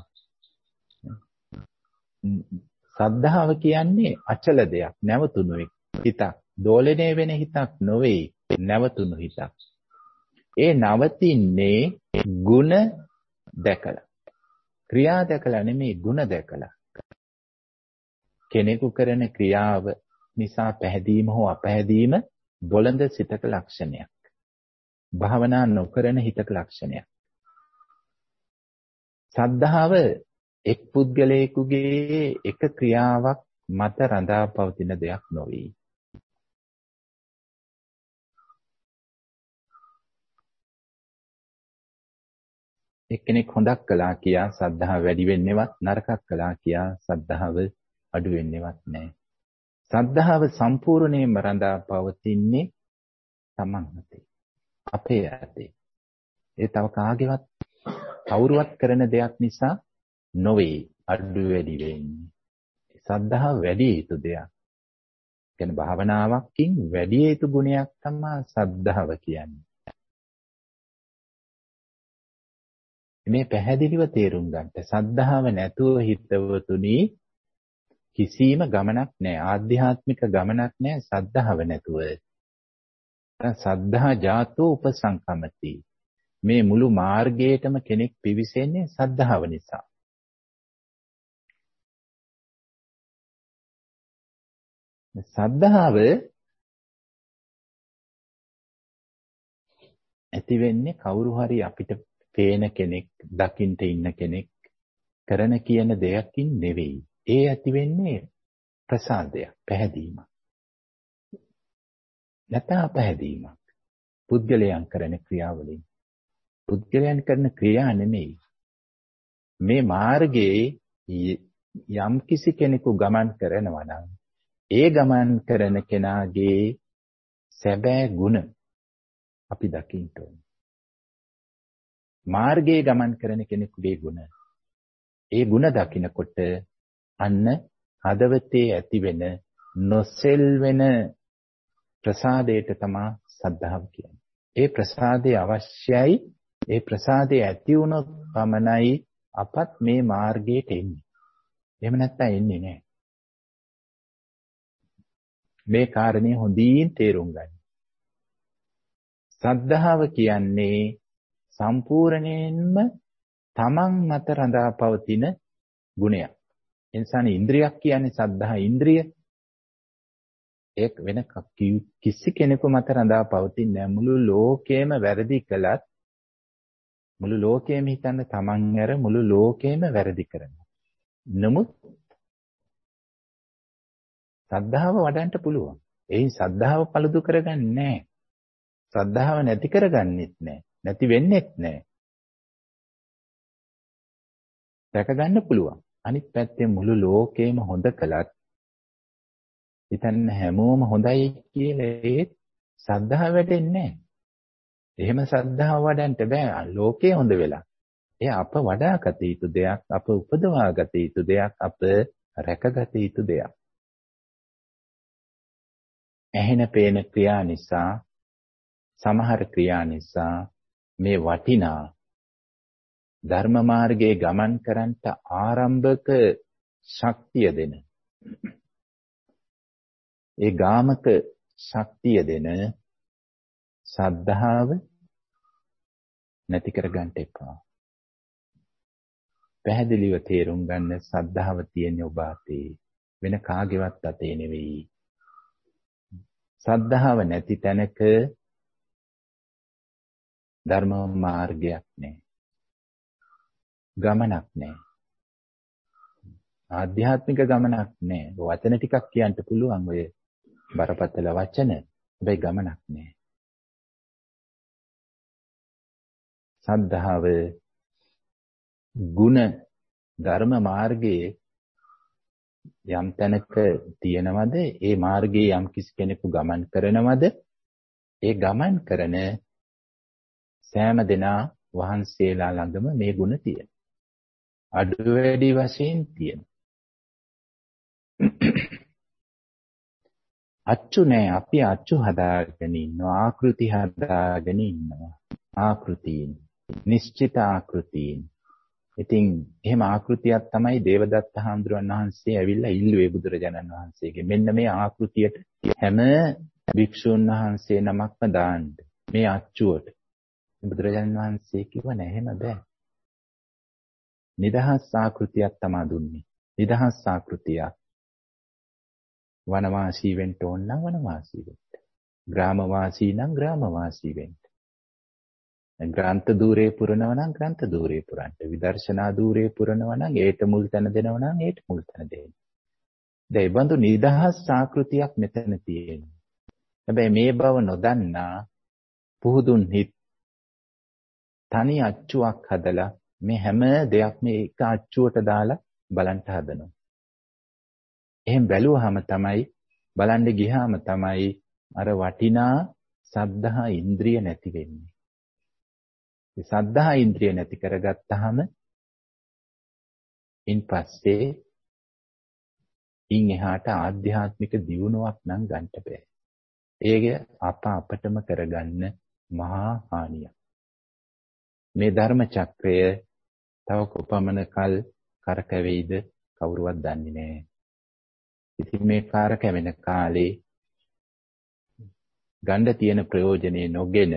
S1: සද්ධාව කියන්නේ අචල දෙයක්, නැවතුණු හිතක්. දෝලණය වෙන හිතක් නොවේ, නැවතුණු හිතක්. ඒ නවතින්නේ ಗುಣ දැකලා. ක්‍රියා දැකලා නෙමෙයි, ಗುಣ දැකලා. කෙනෙකු කරන ක්‍රියාව නිසා පැහැදීම හෝ අපහැදීම බොළඳ සිතක ලක්ෂණයක්. භාවනා නොකරන හිතක ලක්ෂණයක්. සද්ධාව එක් පුද්ගලයෙකුගේ එක ක්‍රියාවක් මත රඳා පවතින දෙයක් නොවේ. එක්කෙනෙක් හොඳක් කළා කියා සද්ධාව වැඩි වෙන්නේවත්, නරකක් කළා කියා සද්ධාව අඩු වෙන්නේවත් නැහැ. සද්ධාව සම්පූර්ණයෙන්ම රඳා පවතින්නේ තමන් හිතේ. අපේ ඇතේ. ඒ තව කාගේවත් කවුරුවත් කරන දෙයක් නිසා නොවේ අඩු වැඩි වෙන්නේ. සද්ධාව වැඩි යුතු දෙයක්. කියන්නේ භාවනාවකින් වැඩි යුතු ගුණයක් තමයි සද්ධාව කියන්නේ. මේ පැහැදිලිව තේරුම් ගන්න. සද්ධාව නැතුව හිතවතුනි කිසිම ගමනක් නැහැ. ආධ්‍යාත්මික ගමනක් නැහැ සද්ධාව නැතුව. සද්ධා ජාතෝ උපසංකමති. මේ මුළු මාර්ගයේටම කෙනෙක් පිවිසෙන්නේ සද්ධාව නිසා. සද්ධාව ඇති වෙන්නේ කවුරු හරි අපිට පේන කෙනෙක්, දකින්න ඉන්න කෙනෙක් කරන කියන දෙයකින් නෙවෙයි. ඒ ඇති වෙන්නේ ප්‍රසාදයක්, පැහැදීමක්. නැත්නම් අපහැදීමක්. පුද්ගලයන් කරන ක්‍රියාවලින්. පුද්ගලයන් කරන ක්‍රියා නෙමෙයි. මේ මාර්ගයේ යම් කිසි කෙනෙකු ගමන් කරනවා නම් ඒ ගමන් කරන කෙනාගේ සැබෑ ගුණ අපි දකින්න ඕනේ. මාර්ගයේ ගමන් කරන කෙනෙකුගේ ගුණ. ඒ ගුණ දකිනකොට අන්න හදවතේ ඇතිවෙන නොසෙල්වෙන ප්‍රසාදයට තමයි සද්ධාව කියන්නේ. ඒ ප්‍රසාදය අවශ්‍යයි. ඒ ප්‍රසාදය ඇති වුණොත් පමණයි අපත් මේ මාර්ගයට එන්නේ. එහෙම නැත්නම් එන්නේ නැහැ. මේ කාරණේ හොඳින් තේරුම් ගන්න. සද්ධාව කියන්නේ සම්පූර්ණයෙන්ම තමන් මත රඳා පවතින ගුණයක්. එනිසානේ ඉන්ද්‍රියක් කියන්නේ සද්ධා ඉන්ද්‍රිය. ඒක වෙන කිසි කෙනෙකු මත රඳා පවතින්නේ නැහැ. මුළු ලෝකෙම වැරදි කළත් මුළු ලෝකෙම හිතන්න තමන් ඇර මුළු ලෝකෙම වැරදි කරනවා. නමුත් සද්ධාව වඩන්න පුළුවන්. එයින් සද්ධාව පළුදු කරගන්නේ නැහැ. සද්ධාව නැති කරගන්නෙත් නැහැ. නැති වෙන්නෙත් නැහැ. දැක ගන්න පුළුවන්. අනිත් පැත්තේ මුළු ලෝකෙම හොඳ කළත් හිතන්න හැමෝම හොඳයි කියලා ඒත් සද්ධාව වැඩෙන්නේ නැහැ. එහෙම සද්ධාව වඩන්න බෑ. ලෝකේ හොඳ වෙලා. ඒ අප වඩා ගත යුතු දෙයක්, අප උපදවා ගත යුතු දෙයක්, අප රැකගත යුතු දෙයක්. ඇහෙන පේන ක්‍රියා නිසා, සමහර ක්‍රියා නිසා මේ වටිනා ධර්ම මාර්ගයේ ගමන් කරන්නට ආරම්භක ශක්තිය දෙන ඒ ගාමක ශක්තිය දෙන සද්ධාව නැති කර ගන්න එපා. පැහැදිලිව තේරුම් ගන්න සද්ධාව තියෙන්නේ ඔබ අතේ, වෙන කාගේවත් අතේ නෙවෙයි. සද්ධාව නැති තැනක ධර්ම මාර්ගයක් නැහැ. ගමනක් නැහැ. ආධ්‍යාත්මික ගමනක් නැහැ. වචන ටිකක් කියන්න පුළුවන් ඔය බරපතල වචන. හැබැයි ගමනක් නැහැ. සද්ධාව ගුණ ධර්ම මාර්ගයේ යම් තැනක තියෙනවද, ඒ මාර්ගයේ යම් කිසි කෙනෙකු ගමන් කරනවද, ඒ ගමන් කරන සෑම දෙනා වහන්සේලා ළඟම මේ ගුණ තියෙනවා. අඩු වැඩි වශයෙන් තියෙනවා. අච්චු නෑ, අපි අච්චු හදාගෙන ඉන්නවා, ආකෘති හදාගෙන ඉන්නවා. ආකෘතීන්, නිශ්චිත ආකෘතීන්. ඉතින් එහෙම ආකෘතියක් තමයි දේවදත්ත හාමුදුරන් වහන්සේ ඇවිල්ලා ඉල්ලුවේ බුදුරජාණන් වහන්සේගේ. මෙන්න මේ ආකෘතියට හැම භික්ෂුන් වහන්සේ නමක්ම දාන්න. මේ අච්චුවට. බුදුරජාණන් වහන්සේ කිව්ව නෑ එහෙම බෑ. නිදහස් ආකෘතියක් තමයි දුන්නේ. නිදහස් ආකෘතියක්. වනවාසී වෙන්න ඕන නම් වනවාසී වෙන්න. ග්‍රාමවාසී නම් ග්‍රාමවාසී වෙන්න. ග්‍රන්ථ ධූරේ පුරනවා නම් ග්‍රන්ථ ධූරේ පුරන්න. විදර්ශනා ධූරේ පුරනවා නම් ඒට මුල් තැන දෙනවා නම් ඒට මුල් තැන දෙන්න. දැන් බඳු නිදහස් ආකෘතියක් මෙතන තියෙනවා. හැබැයි මේ බව නොදන්නා පුහුදුන් හිත් තනි අච්චුවක් හදලා මේ හැම දෙයක්ම එක අච්චුවට දාලා බලන්න හදනවා. එහෙන් බැලුවාම තමයි බලන්න ගියාම තමයි අර වටිනා සද්ධා ඉන්ද්‍රිය නැති වෙන්නේ. ඒ සද්ධා ඉන්ද්‍රිය නැති කරගත්තාම ඉන්පස්සේ ඉන් එහාට ආධ්‍යාත්මික දියුණුවක් නම් ගන්න බෑ. ඒක අප අපටම කරගන්න මහා හානියක්. මේ ධර්ම චක්‍රය තව කොපමණ කල් කරකැවෙයිද කවුරුවත් දන්නේ නැහැ. ඉතින් මේ කරකැවෙන කාලේ ගන්න තියෙන ප්‍රයෝජනේ නොගෙන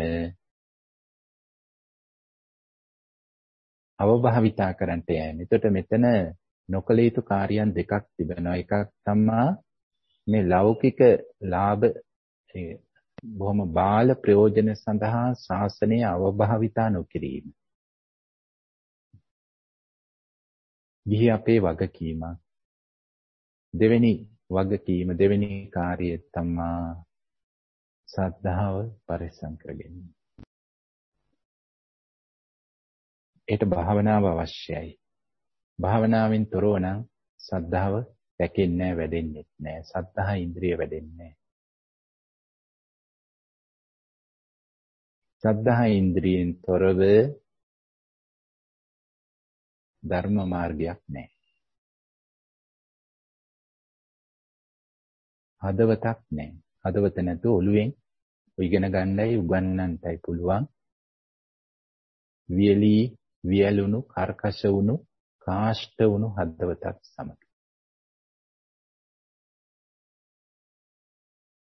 S1: අවභාවිතා කරන්න යෑම. එතකොට මෙතන නොකල යුතු කාර්යයන් දෙකක් තිබෙනවා. එකක් තමයි මේ ලෞකික ලාභ බොහොම බාල ප්‍රයෝජන සඳහා ශාසනය අවභාවිතා නොකිරීම. ගිහි අපේ වගකීම. දෙවෙනි වගකීම දෙවෙනි කාර්යය තමයි සද්ධාව පරිස්සම් කරගැනීම. ඒට භාවනාව අවශ්‍යයි. භාවනාවෙන් තොරව නම් සද්ධාව රැකෙන්නේ නැහැ, වැඩෙන්නේ නැහැ. සද්ධා ඉන්ද්‍රිය වැඩෙන්නේ නැහැ. සද්ධා ඉන්ද්‍රියෙන් තොරව ධර්ම මාර්ගයක් නැහැ. හදවතක් නැහැ. හදවත නැතුව ඔළුවෙන් ඉගෙන ගන්නයි උගන්වන්නයි පුළුවන්. වියලි වියලුණු කර්කශ වුණු කාෂ්ඨ වුණු හදවතක් සමග.